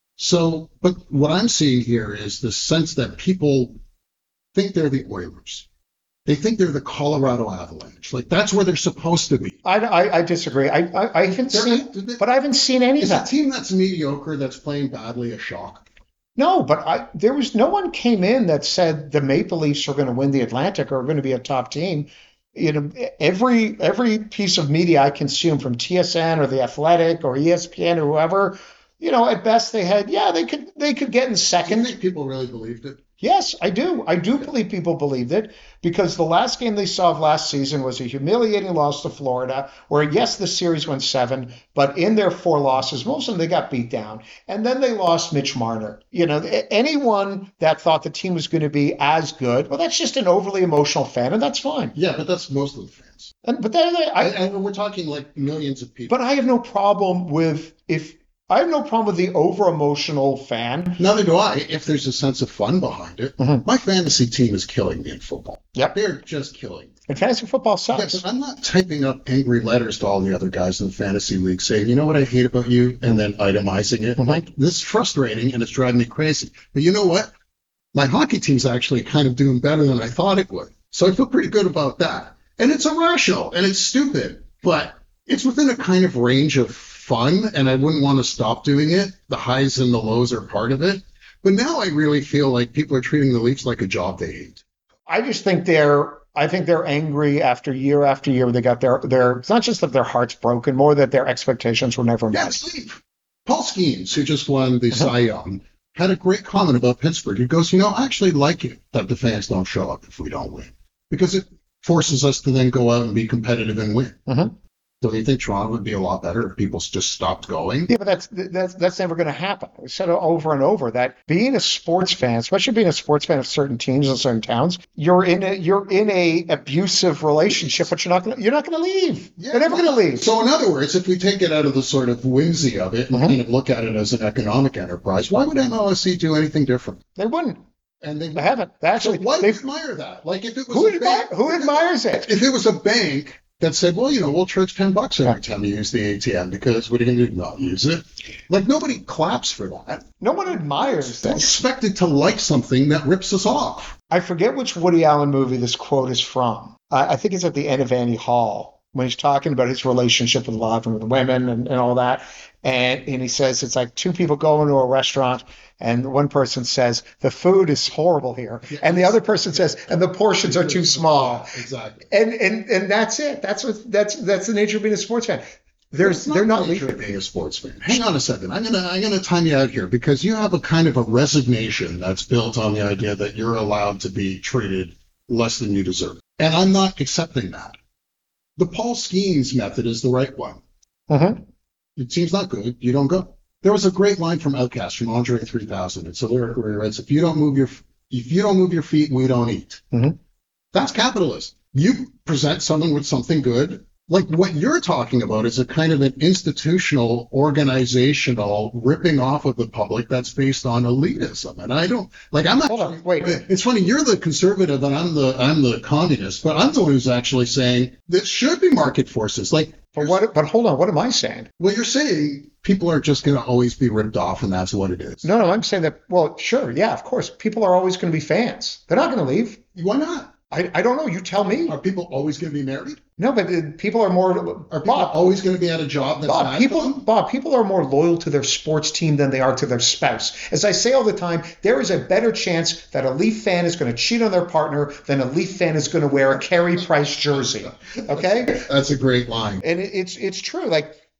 Speaker 3: So, but what I'm seeing here is the sense that people think they're the Oilers. They think they're the Colorado Avalanche. Like, that's where they're supposed to be.
Speaker 2: I, I, I disagree. I, I, I haven't
Speaker 3: They're
Speaker 2: seen,
Speaker 3: not- they-
Speaker 2: but I haven't seen any of
Speaker 3: Is a
Speaker 2: that.
Speaker 3: team that's mediocre, that's playing badly, a shock?
Speaker 2: No, but I, there was no one came in that said the Maple Leafs are going to win the Atlantic or are going to be a top team. You know, every every piece of media I consume from T S N or the Athletic or E S P N or whoever, you know, at best they had, yeah, they could they could get in
Speaker 3: Do you
Speaker 2: second.
Speaker 3: think people really believed it?
Speaker 2: Yes, I do. I do believe people believed it because the last game they saw of last season was a humiliating loss to Florida, where, yes, the series went seven, but in their four losses, most of them, they got beat down. And then they lost Mitch Marner. You know, anyone that thought the team was going to be as good, well, that's just an overly emotional fan, and that's fine.
Speaker 3: Yeah, but that's most of the fans.
Speaker 2: And, but then I,
Speaker 3: And, and we're talking like millions of people.
Speaker 2: but I have no problem with if I have no problem with the over emotional fan.
Speaker 3: Neither do I, if there's a sense of fun behind it.
Speaker 2: Mhm.
Speaker 3: My fantasy team is killing me in football.
Speaker 2: Yep.
Speaker 3: They're just killing me.
Speaker 2: And fantasy football
Speaker 3: Yeah,
Speaker 2: sucks.
Speaker 3: but I'm not typing up angry letters to all the other guys in the fantasy league saying, you know what I hate about you, and then itemizing it.
Speaker 2: Mhm.
Speaker 3: Like, this is frustrating and it's driving me crazy. But you know what? My hockey team's actually kind of doing better than I thought it would. So I feel pretty good about that. And it's irrational and it's stupid, but it's within a kind of range of fun, and I wouldn't want to stop doing it. The highs and the lows are part of it. But now I really feel like people are treating the Leafs like a job they hate.
Speaker 2: I just think they're I think they're angry after year after year. They got their their it's not just that their heart's broken, more that their expectations were never
Speaker 3: Yeah,
Speaker 2: met.
Speaker 3: Steve. Paul Skeens, who just won the Cy Young, had a great comment about Pittsburgh. He goes, you know, I actually like it that the fans don't show up if we don't win, because it forces us to then go out and be competitive and win.
Speaker 2: Mhm.
Speaker 3: Don't you think Toronto would be a lot better if people just stopped going?
Speaker 2: Yeah, but that's that's that's never going to happen. We said it over and over that being a sports fan, especially being a sports fan of certain teams and certain towns, you're in a you're in a abusive relationship, but you're not gonna, you're not going to leave.
Speaker 3: Yeah,
Speaker 2: you're never going to leave.
Speaker 3: So in other words, if we take it out of the sort of whimsy of it and
Speaker 2: Mhm.
Speaker 3: kind of look at it as an economic enterprise, why would M L S C do anything different?
Speaker 2: They wouldn't.
Speaker 3: And they,
Speaker 2: They haven't. They
Speaker 3: so
Speaker 2: actually,
Speaker 3: why do you
Speaker 2: they've,
Speaker 3: admire that? Like if it was
Speaker 2: who,
Speaker 3: a
Speaker 2: admi-
Speaker 3: bank,
Speaker 2: who admires it?
Speaker 3: if it was a bank that said, well, you know, we'll charge ten bucks every time you use the A T M because what are you going to do? Not use it? Like nobody claps for that.
Speaker 2: No one admires
Speaker 3: They're
Speaker 2: this.
Speaker 3: expected to like something that rips us off.
Speaker 2: I forget which Woody Allen movie this quote is from. I, I think it's at the end of Annie Hall when he's talking about his relationship with love and with women and, and all that. And, and he says it's like two people go into a restaurant and one person says, the food is horrible here. And the other person says, and the portions are too small.
Speaker 3: Exactly.
Speaker 2: And and and that's it. That's what that's that's the nature of being a sports fan. There's
Speaker 3: It's not
Speaker 2: they're not
Speaker 3: the nature
Speaker 2: leaving.
Speaker 3: of being a sports fan. Hang on a second. I'm gonna I'm gonna time you out here because you have a kind of a resignation that's built on the idea that you're allowed to be treated less than you deserve. And I'm not accepting that. The Paul Skeens method is the right one.
Speaker 2: Mhm.
Speaker 3: It seems not good. You don't go. There was a great line from Outkast from Andre three thousand. It's a lyric where he writes, "If you don't move your if you don't move your feet, we don't eat."
Speaker 2: Mhm.
Speaker 3: That's capitalism. You present someone with something good. Like what you're talking about is a kind of an institutional, organizational ripping off of the public that's based on elitism. And I don't like. I'm
Speaker 2: Hold
Speaker 3: actually,
Speaker 2: on, wait.
Speaker 3: It's funny. You're the conservative, and I'm the I'm the communist. But I'm the one who's actually saying this should be market forces. Like,
Speaker 2: But what? But hold on. What am I saying?
Speaker 3: well, you're saying people are just going to always be ripped off, and that's what it is.
Speaker 2: No, no. I'm saying that. Well, sure, yeah, of course. People are always going to be fans. They're not going to leave.
Speaker 3: Why not?
Speaker 2: I, I don't know. You tell me.
Speaker 3: Are people always going to be married?
Speaker 2: No, but uh, people are more.
Speaker 3: Are people
Speaker 2: Bob,
Speaker 3: always going to be at a job that's
Speaker 2: Bob,
Speaker 3: bad
Speaker 2: people,
Speaker 3: for them?
Speaker 2: Bob, people are more loyal to their sports team than they are to their spouse. As I say all the time, there is a better chance that a Leaf fan is going to cheat on their partner than a Leaf fan is going to wear a Carey Price jersey. Okay,
Speaker 3: That's a great line.
Speaker 2: and it, it's it's true. Like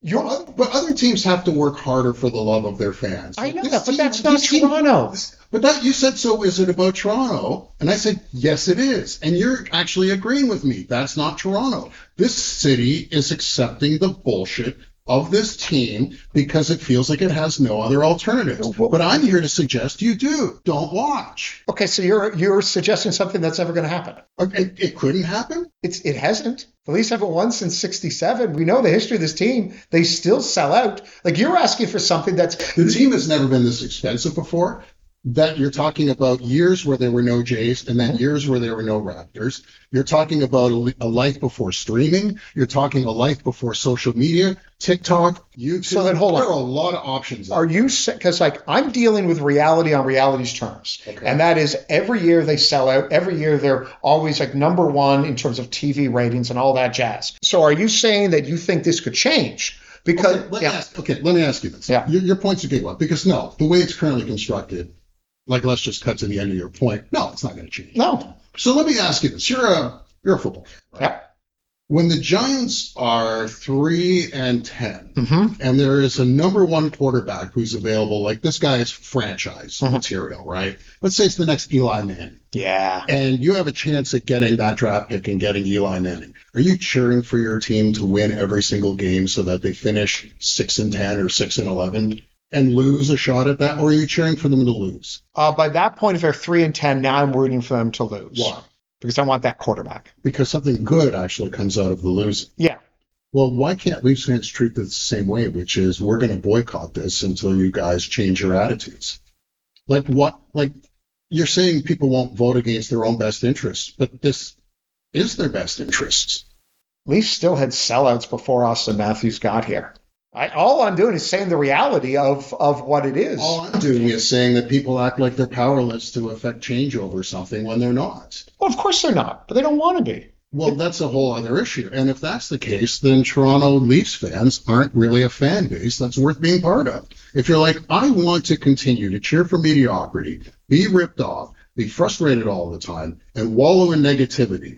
Speaker 2: You're,
Speaker 3: But, but other teams have to work harder for the love of their fans.
Speaker 2: I know
Speaker 3: This
Speaker 2: that, but
Speaker 3: team-
Speaker 2: that's not
Speaker 3: this team-
Speaker 2: Toronto.
Speaker 3: But that you said, so is it about Toronto? And I said, yes, it is. And you're actually agreeing with me. That's not Toronto. This city is accepting the bullshit of this team because it feels like it has no other alternatives. But I'm here to suggest you do. Don't watch.
Speaker 2: Okay, so you're you're suggesting something that's never going to happen.
Speaker 3: It, it couldn't happen.
Speaker 2: It's it hasn't. The Leafs haven't won since sixty-seven. We know the history of this team. They still sell out. Like you're asking for something that's
Speaker 3: The team has never been this expensive before. That you're talking about years where there were no Jays and then years where there were no Raptors. You're talking about a, a life before streaming. You're talking a life before social media, TikTok, YouTube.
Speaker 2: So then hold on.
Speaker 3: There are a lot of options.
Speaker 2: Are you, because like I'm dealing with reality on reality's terms.
Speaker 3: Okay.
Speaker 2: And that is every year they sell out. Every year they're always like number one in terms of T V ratings and all that jazz. So are you saying that you think this could change? Because,
Speaker 3: Okay, let,
Speaker 2: yeah.
Speaker 3: me ask, okay, let me ask you this.
Speaker 2: Yeah.
Speaker 3: Your, your point's a good one because no, the way it's currently constructed, like let's just cut to the end of your point. No, it's not going to change.
Speaker 2: No.
Speaker 3: So let me ask you this. You're a you're a football fan, right?
Speaker 2: Yeah.
Speaker 3: When the Giants are three and ten,
Speaker 2: Mm-hmm.
Speaker 3: and there is a number one quarterback who's available, like this guy is franchise
Speaker 2: Mhm.
Speaker 3: material, right? Let's say it's the next Eli Manning,
Speaker 2: Yeah.
Speaker 3: and you have a chance at getting that draft pick and getting Eli Manning. Are you cheering for your team to win every single game so that they finish six and ten or six and eleven and lose a shot at that, or are you cheering for them to lose?
Speaker 2: Uh, by that point, if they're three and ten, now I'm rooting for them to lose.
Speaker 3: Why?
Speaker 2: Because I want that quarterback.
Speaker 3: Because something good actually comes out of the losing.
Speaker 2: Yeah.
Speaker 3: Well, why can't Leafs fans treat this the same way, which is we're going to boycott this until you guys change your attitudes? Like what? Like you're saying people won't vote against their own best interests, but this is their best interests.
Speaker 2: Leafs still had sellouts before Austin Matthews got here. I, all I'm doing is saying the reality of, of what it is.
Speaker 3: All I'm doing is saying that people act like they're powerless to affect change over something when they're not.
Speaker 2: Well, of course they're not, but they don't want to be.
Speaker 3: Well, that's a whole other issue. And if that's the case, then Toronto Leafs fans aren't really a fan base that's worth being part of. If you're like, I want to continue to cheer for mediocrity, be ripped off, be frustrated all the time, and wallow in negativity,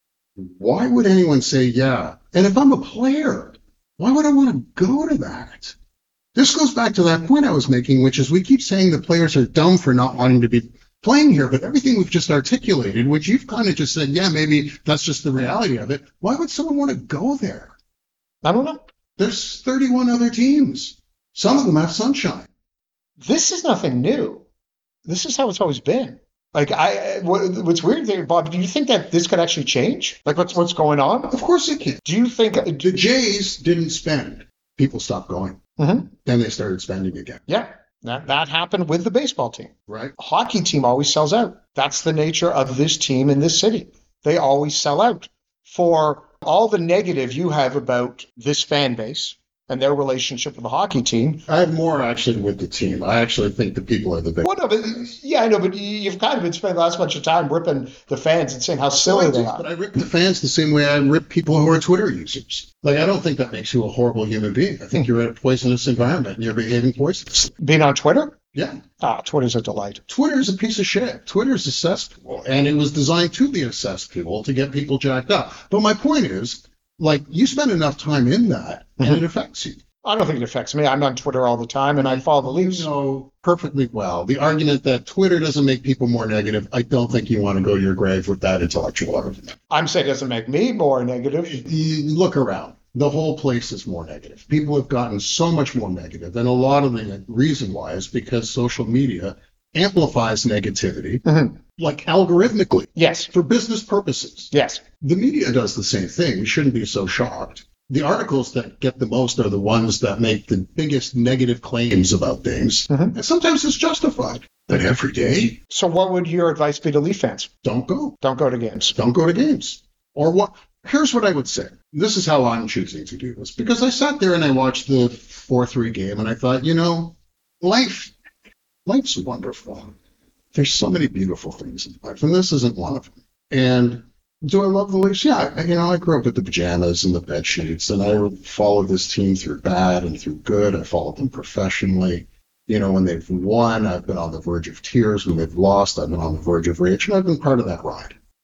Speaker 3: why would anyone say, yeah? And if I'm a player, why would I want to go to that? This goes back to that point I was making, which is we keep saying the players are dumb for not wanting to be playing here, but everything we've just articulated, which you've kind of just said, yeah, maybe that's just the reality of it. Why would someone want to go there?
Speaker 2: I don't know.
Speaker 3: There's thirty-one other teams. Some of them have sunshine.
Speaker 2: This is nothing new. This is how it's always been. Like I, what, what's weird there, Bob? Do you think that this could actually change? Like what's what's going on?
Speaker 3: Of course it can.
Speaker 2: Do you think?
Speaker 3: The Jays didn't spend. People stopped going.
Speaker 2: Mhm.
Speaker 3: Then they started spending again.
Speaker 2: Yeah, that that happened with the baseball team.
Speaker 3: Right?
Speaker 2: A hockey team always sells out. That's the nature of this team in this city. They always sell out. For all the negative you have about this fan base and their relationship with the hockey team.
Speaker 3: I have more actually with the team. I actually think the people are the big.
Speaker 2: Well, no, but yeah, I know, but you've kind of been spending the last bunch of time ripping the fans and saying how silly they are.
Speaker 3: But I rip the fans the same way I rip people who are Twitter users. Like, I don't think that makes you a horrible human being. I think you're in a poisonous environment and you're behaving poisonously.
Speaker 2: Being on Twitter?
Speaker 3: Yeah.
Speaker 2: Ah, Twitter's a delight.
Speaker 3: Twitter is a piece of shit. Twitter's a cesspool, and it was designed to be a cesspool to get people jacked up. But my point is, like, you spend enough time in that, and it affects you.
Speaker 2: I don't think it affects me. I'm on Twitter all the time, and I follow the Leafs.
Speaker 3: You know perfectly well. The argument that Twitter doesn't make people more negative, I don't think you want to go to your grave with that intellectual argument.
Speaker 2: I'm saying it doesn't make me more negative.
Speaker 3: You look around. The whole place is more negative. People have gotten so much more negative, and a lot of the reason why is because social media amplifies negativity,
Speaker 2: Mhm.
Speaker 3: like algorithmically,
Speaker 2: Yes,
Speaker 3: for business purposes.
Speaker 2: yes.
Speaker 3: The media does the same thing. We shouldn't be so shocked. The articles that get the most are the ones that make the biggest negative claims about things.
Speaker 2: Mhm.
Speaker 3: And sometimes it's justified. But every day,
Speaker 2: So what would your advice be to Leaf fans?
Speaker 3: don't go.
Speaker 2: Don't go to games.
Speaker 3: Don't go to games. Or what? Here's what I would say. This is how I'm choosing to do this. Because I sat there and I watched the four three game and I thought, you know, life, life's wonderful. There's so many beautiful things in life, and this isn't one of them. And do I love the Leafs? Yeah, I- you know, I grew up with the pajamas and the bed sheets, and I followed this team through bad and through good. I followed them professionally. You know, when they've won, I've been on the verge of tears. When they've lost, I've been on the verge of rage, and I've been part of that ride.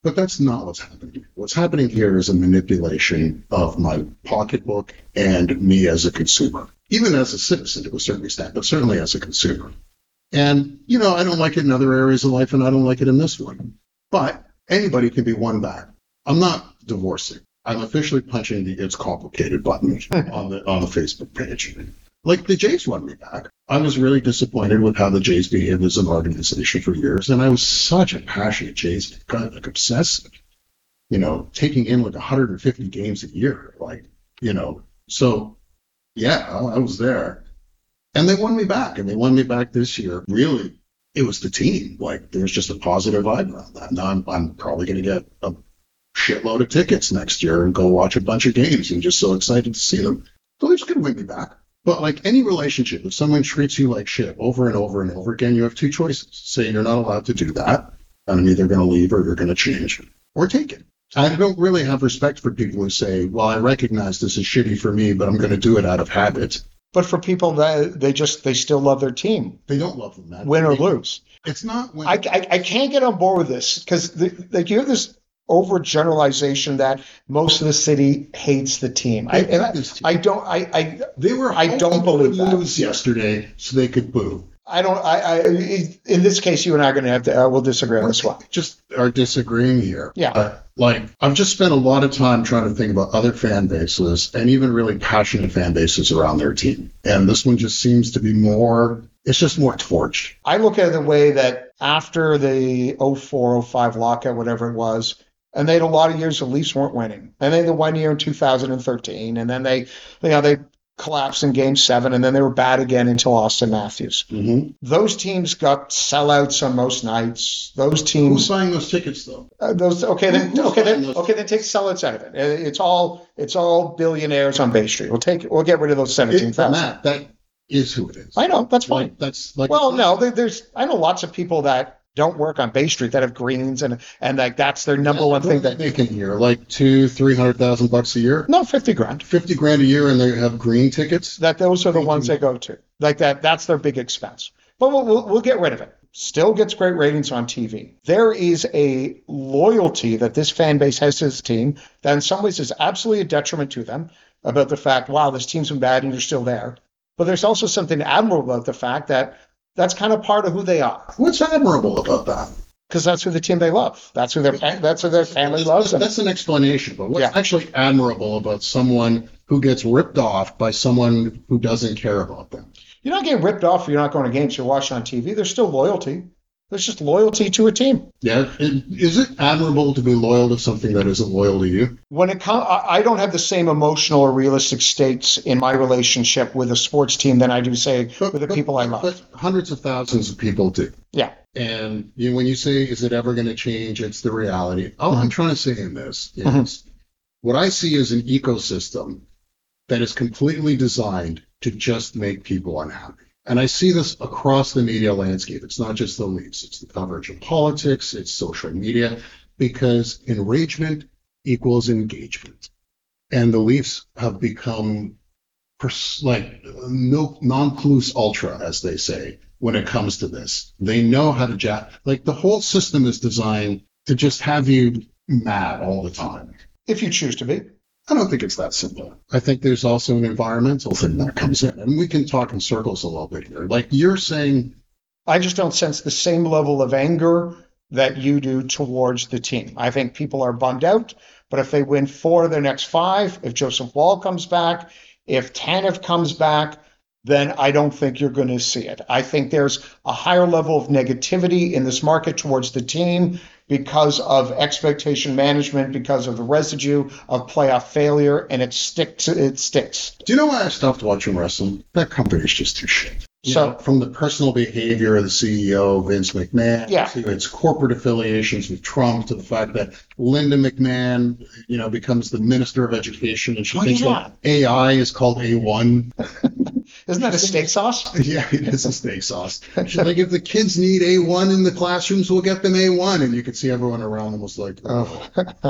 Speaker 3: But that's not what's happening. What's happening here is a manipulation of my pocketbook and me as a consumer, even as a citizen to a certain extent, but certainly as a consumer. And, you know, I don't like it in other areas of life, and I don't like it in this one. But anybody can be won back. I'm not divorcing. I'm officially punching the "it's complicated" button on the on the Facebook page. Like, the Jays won me back. I was really disappointed with how the Jays behaved as an organization for years, and I was such a passionate Jays fan, like obsessive. You know, taking in like one hundred fifty games a year, like, you know. So, yeah, I was there. And they won me back, and they won me back this year. Really, it was the team. Like, there's just a positive vibe around that. Now I'm, I'm probably going to get a shitload of tickets next year and go watch a bunch of games. I'm just so excited to see them. So they're just going to win me back. But like any relationship, if someone treats you like shit over and over and over again, you have two choices. Say you're not allowed to do that, and I'm either going to leave or you're going to change, or take it. I don't really have respect for people who say, well, I recognize this is shitty for me, but I'm going to do it out of habit.
Speaker 2: But for people that they just they still love their team,
Speaker 3: They don't love them, man.
Speaker 2: win or lose.
Speaker 3: It's not when
Speaker 2: I, I, I can't get on board with this because like you have this overgeneralization that most of the city hates the team. I,
Speaker 3: They
Speaker 2: and
Speaker 3: hate
Speaker 2: I,
Speaker 3: this team.
Speaker 2: I don't I, I
Speaker 3: they were
Speaker 2: I don't
Speaker 3: hoping
Speaker 2: believe
Speaker 3: to
Speaker 2: that.
Speaker 3: lose yesterday so they could boo.
Speaker 2: I don't I, I in this case you and I are going to have to uh, we'll disagree on this one.
Speaker 3: Just are disagreeing here.
Speaker 2: Yeah.
Speaker 3: Uh, like, I've just spent a lot of time trying to think about other fan bases and even really passionate fan bases around their team. And this one just seems to be more, it's just more torched.
Speaker 2: I look at it the way that after the oh four oh five lockout, whatever it was, and they had a lot of years the Leafs weren't winning. And then the one year in two thousand thirteen, and then they, you know, they collapsed in game seven, and then they were bad again until Austin Matthews.
Speaker 3: Mm-hmm.
Speaker 2: Those teams got sellouts on most nights. Those
Speaker 3: Who's
Speaker 2: teams,
Speaker 3: buying those tickets, though?
Speaker 2: uh, those okay, then
Speaker 3: Who's
Speaker 2: okay,
Speaker 3: buying
Speaker 2: then
Speaker 3: those?
Speaker 2: okay, then take sellouts out of it. Uh, It's all it's all billionaires on Bay Street. We'll take we'll get rid of those seventeen
Speaker 3: It,
Speaker 2: thousand.
Speaker 3: Matt, that is who it is.
Speaker 2: I know that's fine.
Speaker 3: Like, that's like.
Speaker 2: Well, no, there, there's I know lots of people that don't work on Bay Street that have greens and and like that's their number one thing. That
Speaker 3: they can hear like two, three hundred thousand bucks a year,
Speaker 2: no fifty grand.
Speaker 3: fifty grand a year, and they have green tickets.
Speaker 2: That those are the ones they go to. Like that. That's their big expense. But we'll we'll, we'll get rid of it. Still gets great ratings on T V. There is a loyalty that this fan base has to this team that in some ways is absolutely a detriment to them about the fact, wow, this team's been bad and you're still there. But there's also something admirable about the fact that that's kind of part of who they are.
Speaker 3: What's admirable about that?
Speaker 2: Because that's who the team they love. That's who their that's who their family loves them.
Speaker 3: That's an explanation, but what's
Speaker 2: Yeah.
Speaker 3: actually admirable about someone who gets ripped off by someone who doesn't care about them?
Speaker 2: You're not getting ripped off if you're not going to games you're watching on T V. There's still loyalty. There's just loyalty to a team.
Speaker 3: Yeah, it, is it admirable to be loyal to something that isn't loyal to you?
Speaker 2: When it comes, I don't have the same emotional or realistic stakes in my relationship with a sports team than I do, say, with the people I love.
Speaker 3: But hundreds of thousands of people do.
Speaker 2: Yeah.
Speaker 3: And you know, when you say, is it ever going to change? It's the reality. All I'm trying to say in this is
Speaker 2: Mhm.
Speaker 3: what I see is an ecosystem that is completely designed to just make people unhappy. And I see this across the media landscape. It's not just the Leafs. It's the coverage of politics. It's social media, because enragement equals engagement. And the Leafs have become pers- like no, non plus ultra, as they say, when it comes to this. They know how to jack. Like, the whole system is designed to just have you mad all the time.
Speaker 2: If you choose to be.
Speaker 3: I don't think it's that simple. I think there's also an environmental thing that comes in, and we can talk in circles a little bit here. Like you're saying,
Speaker 2: I just don't sense the same level of anger that you do towards the team. I think people are bummed out, but if they win four of their next five, if Joseph Wall comes back, if Tanev comes back, then I don't think you're going to see it. I think there's a higher level of negativity in this market towards the team because of expectation management, because of the residue of playoff failure, and it sticks. It sticks.
Speaker 3: do you know why I stopped watching wrestling? That company's just too shit. You
Speaker 2: So-
Speaker 3: know, from the personal behavior of the C E O, Vince McMahon,
Speaker 2: Yeah.
Speaker 3: to its corporate affiliations with Trump, to the fact that Linda McMahon, you know, becomes the Minister of Education, and she
Speaker 2: Oh,
Speaker 3: thinks
Speaker 2: yeah.
Speaker 3: that A I is called A one.
Speaker 2: Isn't that a steak sauce?
Speaker 3: Yeah, it is a steak sauce. She's like, if the kids need A one in the classrooms, we'll get them A one. And you could see everyone around them was like, oh,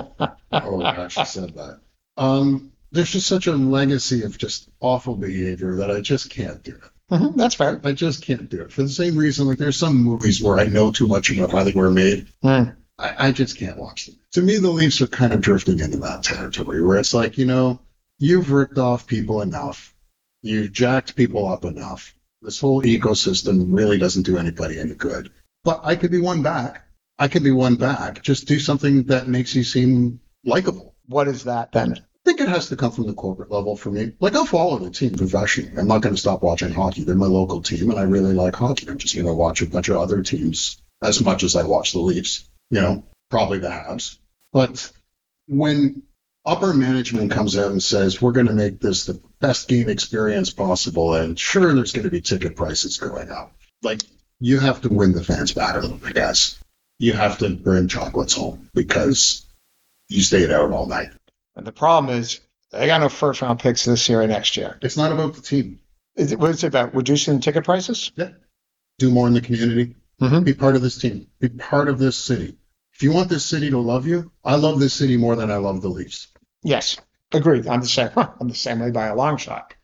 Speaker 3: oh, gosh, she said that. Um, there's just such a legacy of just awful behavior that I just can't do it.
Speaker 2: Mhm, that's fair.
Speaker 3: I just can't do it. For the same reason, like there's some movies where I know too much about how they were made.
Speaker 2: Mm.
Speaker 3: I, I just can't watch them. To me, the Leafs are kind of drifting into that territory where it's like, you know, you've ripped off people enough. You've jacked people up enough. This whole ecosystem really doesn't do anybody any good. But I could be one back. I could be one back. Just do something that makes you seem likable.
Speaker 2: What is that then?
Speaker 3: I think it has to come from the corporate level for me. Like, I'll follow the team professionally. I'm not going to stop watching hockey. They're my local team, and I really like hockey. I'm just going to watch a bunch of other teams as much as I watch the Leafs. You know, probably the Habs. But when upper management comes out and says, we're going to make this the best game experience possible, and sure, there's going to be ticket prices going up. Like, you have to win the fans back a little bit, guys. You have to bring chocolates home because you stayed out all night.
Speaker 2: And the problem is they got no first round picks this year or next year.
Speaker 3: It's not about the team.
Speaker 2: Is it, what is it about? Reducing ticket prices?
Speaker 3: Yeah. Do more in the community.
Speaker 2: Mm-hmm.
Speaker 3: Be part of this team. Be part of this city. If you want this city to love you, I love this city more than I love the Leafs.
Speaker 2: Yes. Agreed. I'm the same. I'm the same way by a long shot.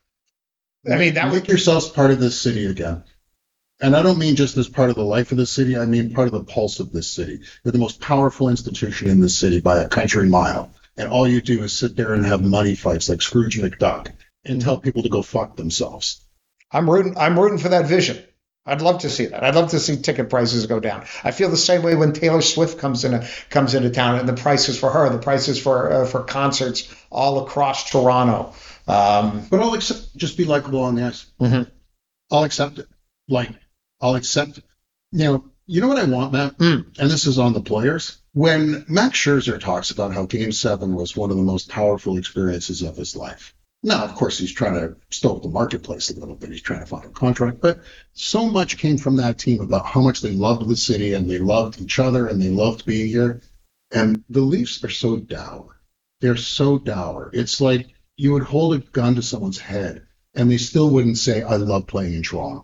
Speaker 2: I mean, that
Speaker 3: Make
Speaker 2: would
Speaker 3: yourselves part of this city again. And I don't mean just as part of the life of the city. I mean part of the pulse of this city. You're the most powerful institution in this city by a country mile. And all you do is sit there and have money fights like Scrooge McDuck and tell people to go fuck themselves.
Speaker 2: I'm rooting. I'm rooting for that vision. I'd love to see that. I'd love to see ticket prices go down. I feel the same way when Taylor Swift comes in, comes into town, and the prices for her, the prices for uh, for concerts all across Toronto. Um,
Speaker 3: But I'll accept, just be likable on the ice.
Speaker 2: Mhm.
Speaker 3: I'll accept it. Like, I'll accept it. You know, you know what I want, Matt?
Speaker 2: Mm.
Speaker 3: And this is on the players. When Max Scherzer talks about how Game seven was one of the most powerful experiences of his life. Now, of course, he's trying to stoke the marketplace a little bit. He's trying to find a contract. But so much came from that team about how much they loved the city and they loved each other and they loved being here. And the Leafs are so dour. They're so dour. It's like you would hold a gun to someone's head and they still wouldn't say, I love playing in Toronto.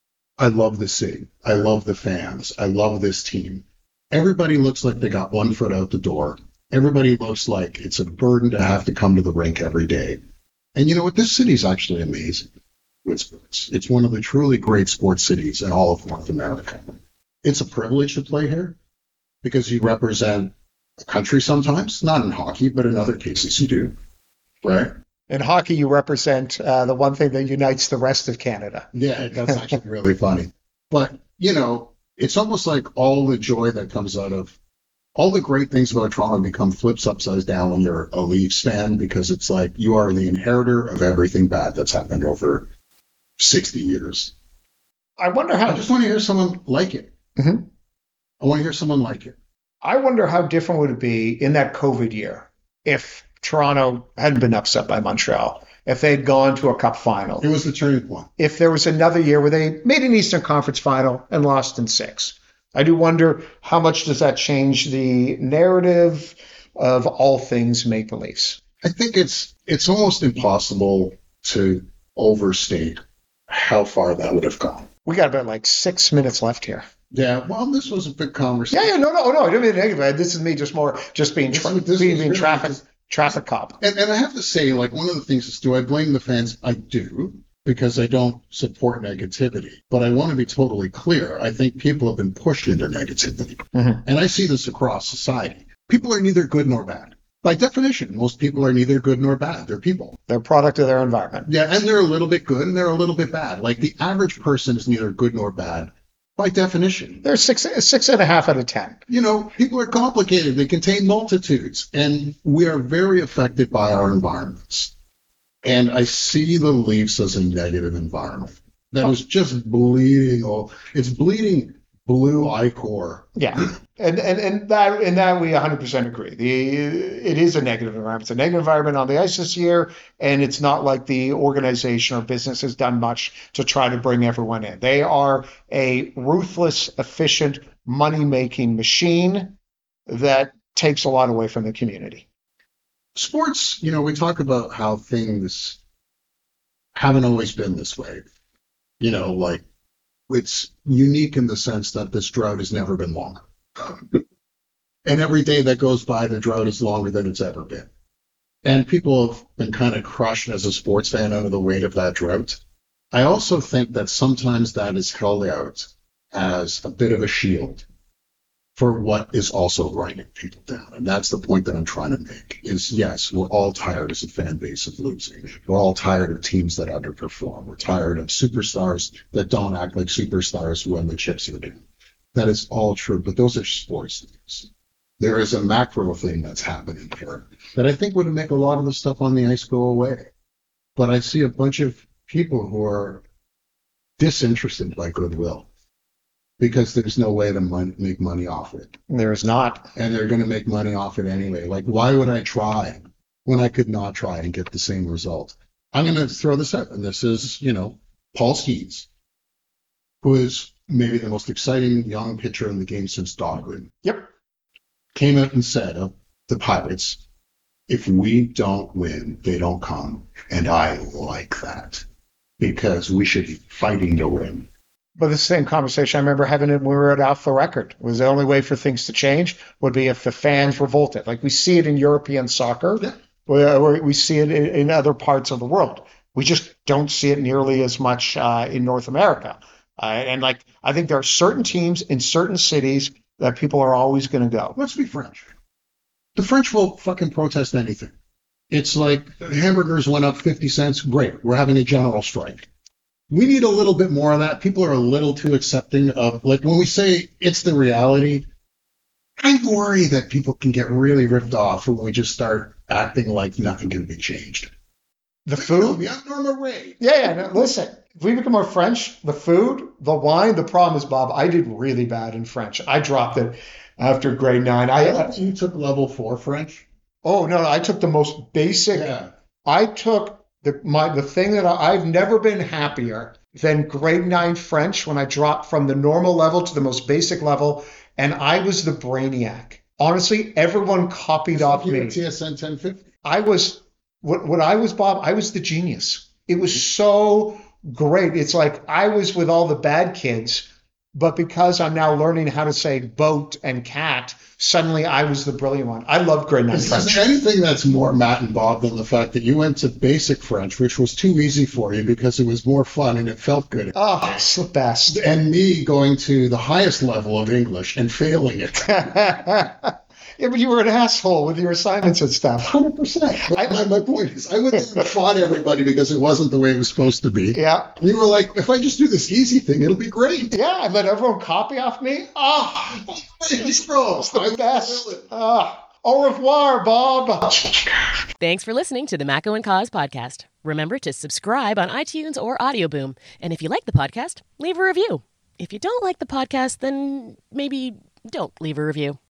Speaker 3: I love the city. I love the fans. I love this team. Everybody looks like they got one foot out the door. Everybody looks like it's a burden to have to come to the rink every day. And you know what? This city is actually amazing. It's, it's, it's one of the truly great sports cities in all of North America. It's a privilege to play here because you represent a country sometimes, not in hockey, but in other cases you do, right?
Speaker 2: in hockey, you represent uh, the one thing that unites the rest of Canada.
Speaker 3: Yeah, that's actually really funny. But, you know, it's almost like all the joy that comes out of all the great things about Toronto become flips upside down when you're a Leafs fan, because it's like you are the inheritor of everything bad that's happened over sixty years.
Speaker 2: I wonder how.
Speaker 3: I just want to hear someone like it.
Speaker 2: Mm-hmm.
Speaker 3: I want to hear someone like it.
Speaker 2: I wonder how different would it be in that COVID year if Toronto hadn't been upset by Montreal, if they'd gone to a cup final.
Speaker 3: It was the turning point.
Speaker 2: If there was another year where they made an Eastern Conference final and lost in six. I do wonder how much does that change the narrative of all things Maple Leafs.
Speaker 3: I think it's it's almost impossible to overstate how far that would have gone.
Speaker 2: We got about like six minutes left here.
Speaker 3: Yeah, well, this was a big conversation.
Speaker 2: Yeah, yeah, no, no, no. I didn't mean negative. This is me just more just being tra-
Speaker 3: This- this
Speaker 2: being,
Speaker 3: was
Speaker 2: being
Speaker 3: really
Speaker 2: traffic
Speaker 3: just-
Speaker 2: traffic cop.
Speaker 3: And, and I have to say, like, one of the things is, do I blame the fans? I do, because I don't support negativity. But I want to be totally clear. I think people have been pushed into negativity.
Speaker 2: Mhm.
Speaker 3: And I see this across society. People are neither good nor bad. By definition, most people are neither good nor bad. They're people.
Speaker 2: They're a product of their environment.
Speaker 3: Yeah, and they're a little bit good and they're a little bit bad. Like, the average person is neither good nor bad by definition.
Speaker 2: They're six six and a half out of ten.
Speaker 3: You know, people are complicated. They contain multitudes, and we are very affected by our environments. And I see the Leafs as a negative environment that is just bleeding. Oh, it's bleeding blue ichor.
Speaker 2: Yeah, and and and that and that we one hundred percent agree. The it is a negative environment. It's a negative environment on the ice this year, and it's not like the organization or business has done much to try to bring everyone in. They are a ruthless, efficient, money-making machine that takes a lot away from the community.
Speaker 3: Sports, you know, we talk about how things haven't always been this way. You know, like, it's unique in the sense that this drought has never been longer. And every day that goes by, the drought is longer than it's ever been. And people have been kind of crushed as a sports fan under the weight of that drought. I also think that sometimes that is held out as a bit of a shield for what is also grinding people down. And that's the point that I'm trying to make is, yes, we're all tired as a fan base of losing. We're all tired of teams that underperform. We're tired of superstars that don't act like superstars when the chips are down. That is all true, but those are sports things. There is a macro thing that's happening here that I think would make a lot of the stuff on the ice go away. But I see a bunch of people who are disinterested by goodwill because there's no way to mon- make money off it.
Speaker 2: There is not.
Speaker 3: And they're going to make money off it anyway. Like, why would I try when I could not try and get the same result? I'm going to throw this out, and this is, you know, Paul Skeens, who is maybe the most exciting young pitcher in the game since Dogwood.
Speaker 2: Yep.
Speaker 3: Came out and said of the Pirates, if we don't win, they don't come. And I like that because we should be fighting to win.
Speaker 2: But the same conversation I remember having it when we were at Off the Record was the only way for things to change would be if the fans revolted. Like we see it in European soccer,
Speaker 3: Yeah.
Speaker 2: where we see it in, in other parts of the world. We just don't see it nearly as much uh, in North America. Uh, and like I think there are certain teams in certain cities that people are always going to go.
Speaker 3: Let's be French. The French will fucking protest anything. It's like hamburgers went up fifty cents. Great. We're having a general strike. We need a little bit more of that. People are a little too accepting of, like, when we say it's the reality, I worry that people can get really ripped off when we just start acting like nothing can be changed.
Speaker 2: The food?
Speaker 3: Yeah, Norma Ray.
Speaker 2: Yeah, yeah. No, listen, if we become more French, the food, the wine, the problem is, Bob, I did really bad in French. I dropped it after grade nine. I,
Speaker 3: I you took level four French?
Speaker 2: Oh, no, I took the most basic.
Speaker 3: Yeah.
Speaker 2: I took the my the thing that I, I've never been happier than grade nine French when I dropped from the normal level to the most basic level, and I was the brainiac. Honestly, everyone copied off me.
Speaker 3: T S N ten fifty.
Speaker 2: I was what what I was, Bob. I was the genius. It was so great. It's like I was with all the bad kids, but because I'm now learning how to say boat and cat, suddenly I was the brilliant one. I love grade nine
Speaker 3: Is
Speaker 2: French.
Speaker 3: there anything that's more Matt and Bob than the fact that you went to basic French, which was too easy for you because it was more fun and it felt good?
Speaker 2: Oh, it's the best.
Speaker 3: And me going to the highest level of English and failing it.
Speaker 2: Yeah, but you were an asshole with your assignments and stuff.
Speaker 3: one hundred percent. I, my point is, I went there and fought everybody because it wasn't the way it was supposed to be.
Speaker 2: Yeah.
Speaker 3: And you were like, if I just do this easy thing, it'll be great.
Speaker 2: Yeah, I let everyone copy off me. Oh,
Speaker 3: It's the
Speaker 2: the best. Oh, au revoir, Bob.
Speaker 1: Thanks for listening to the Mako and Cause podcast. Remember to subscribe on iTunes or Audio Boom. And if you like the podcast, leave a review. If you don't like the podcast, then maybe don't leave a review.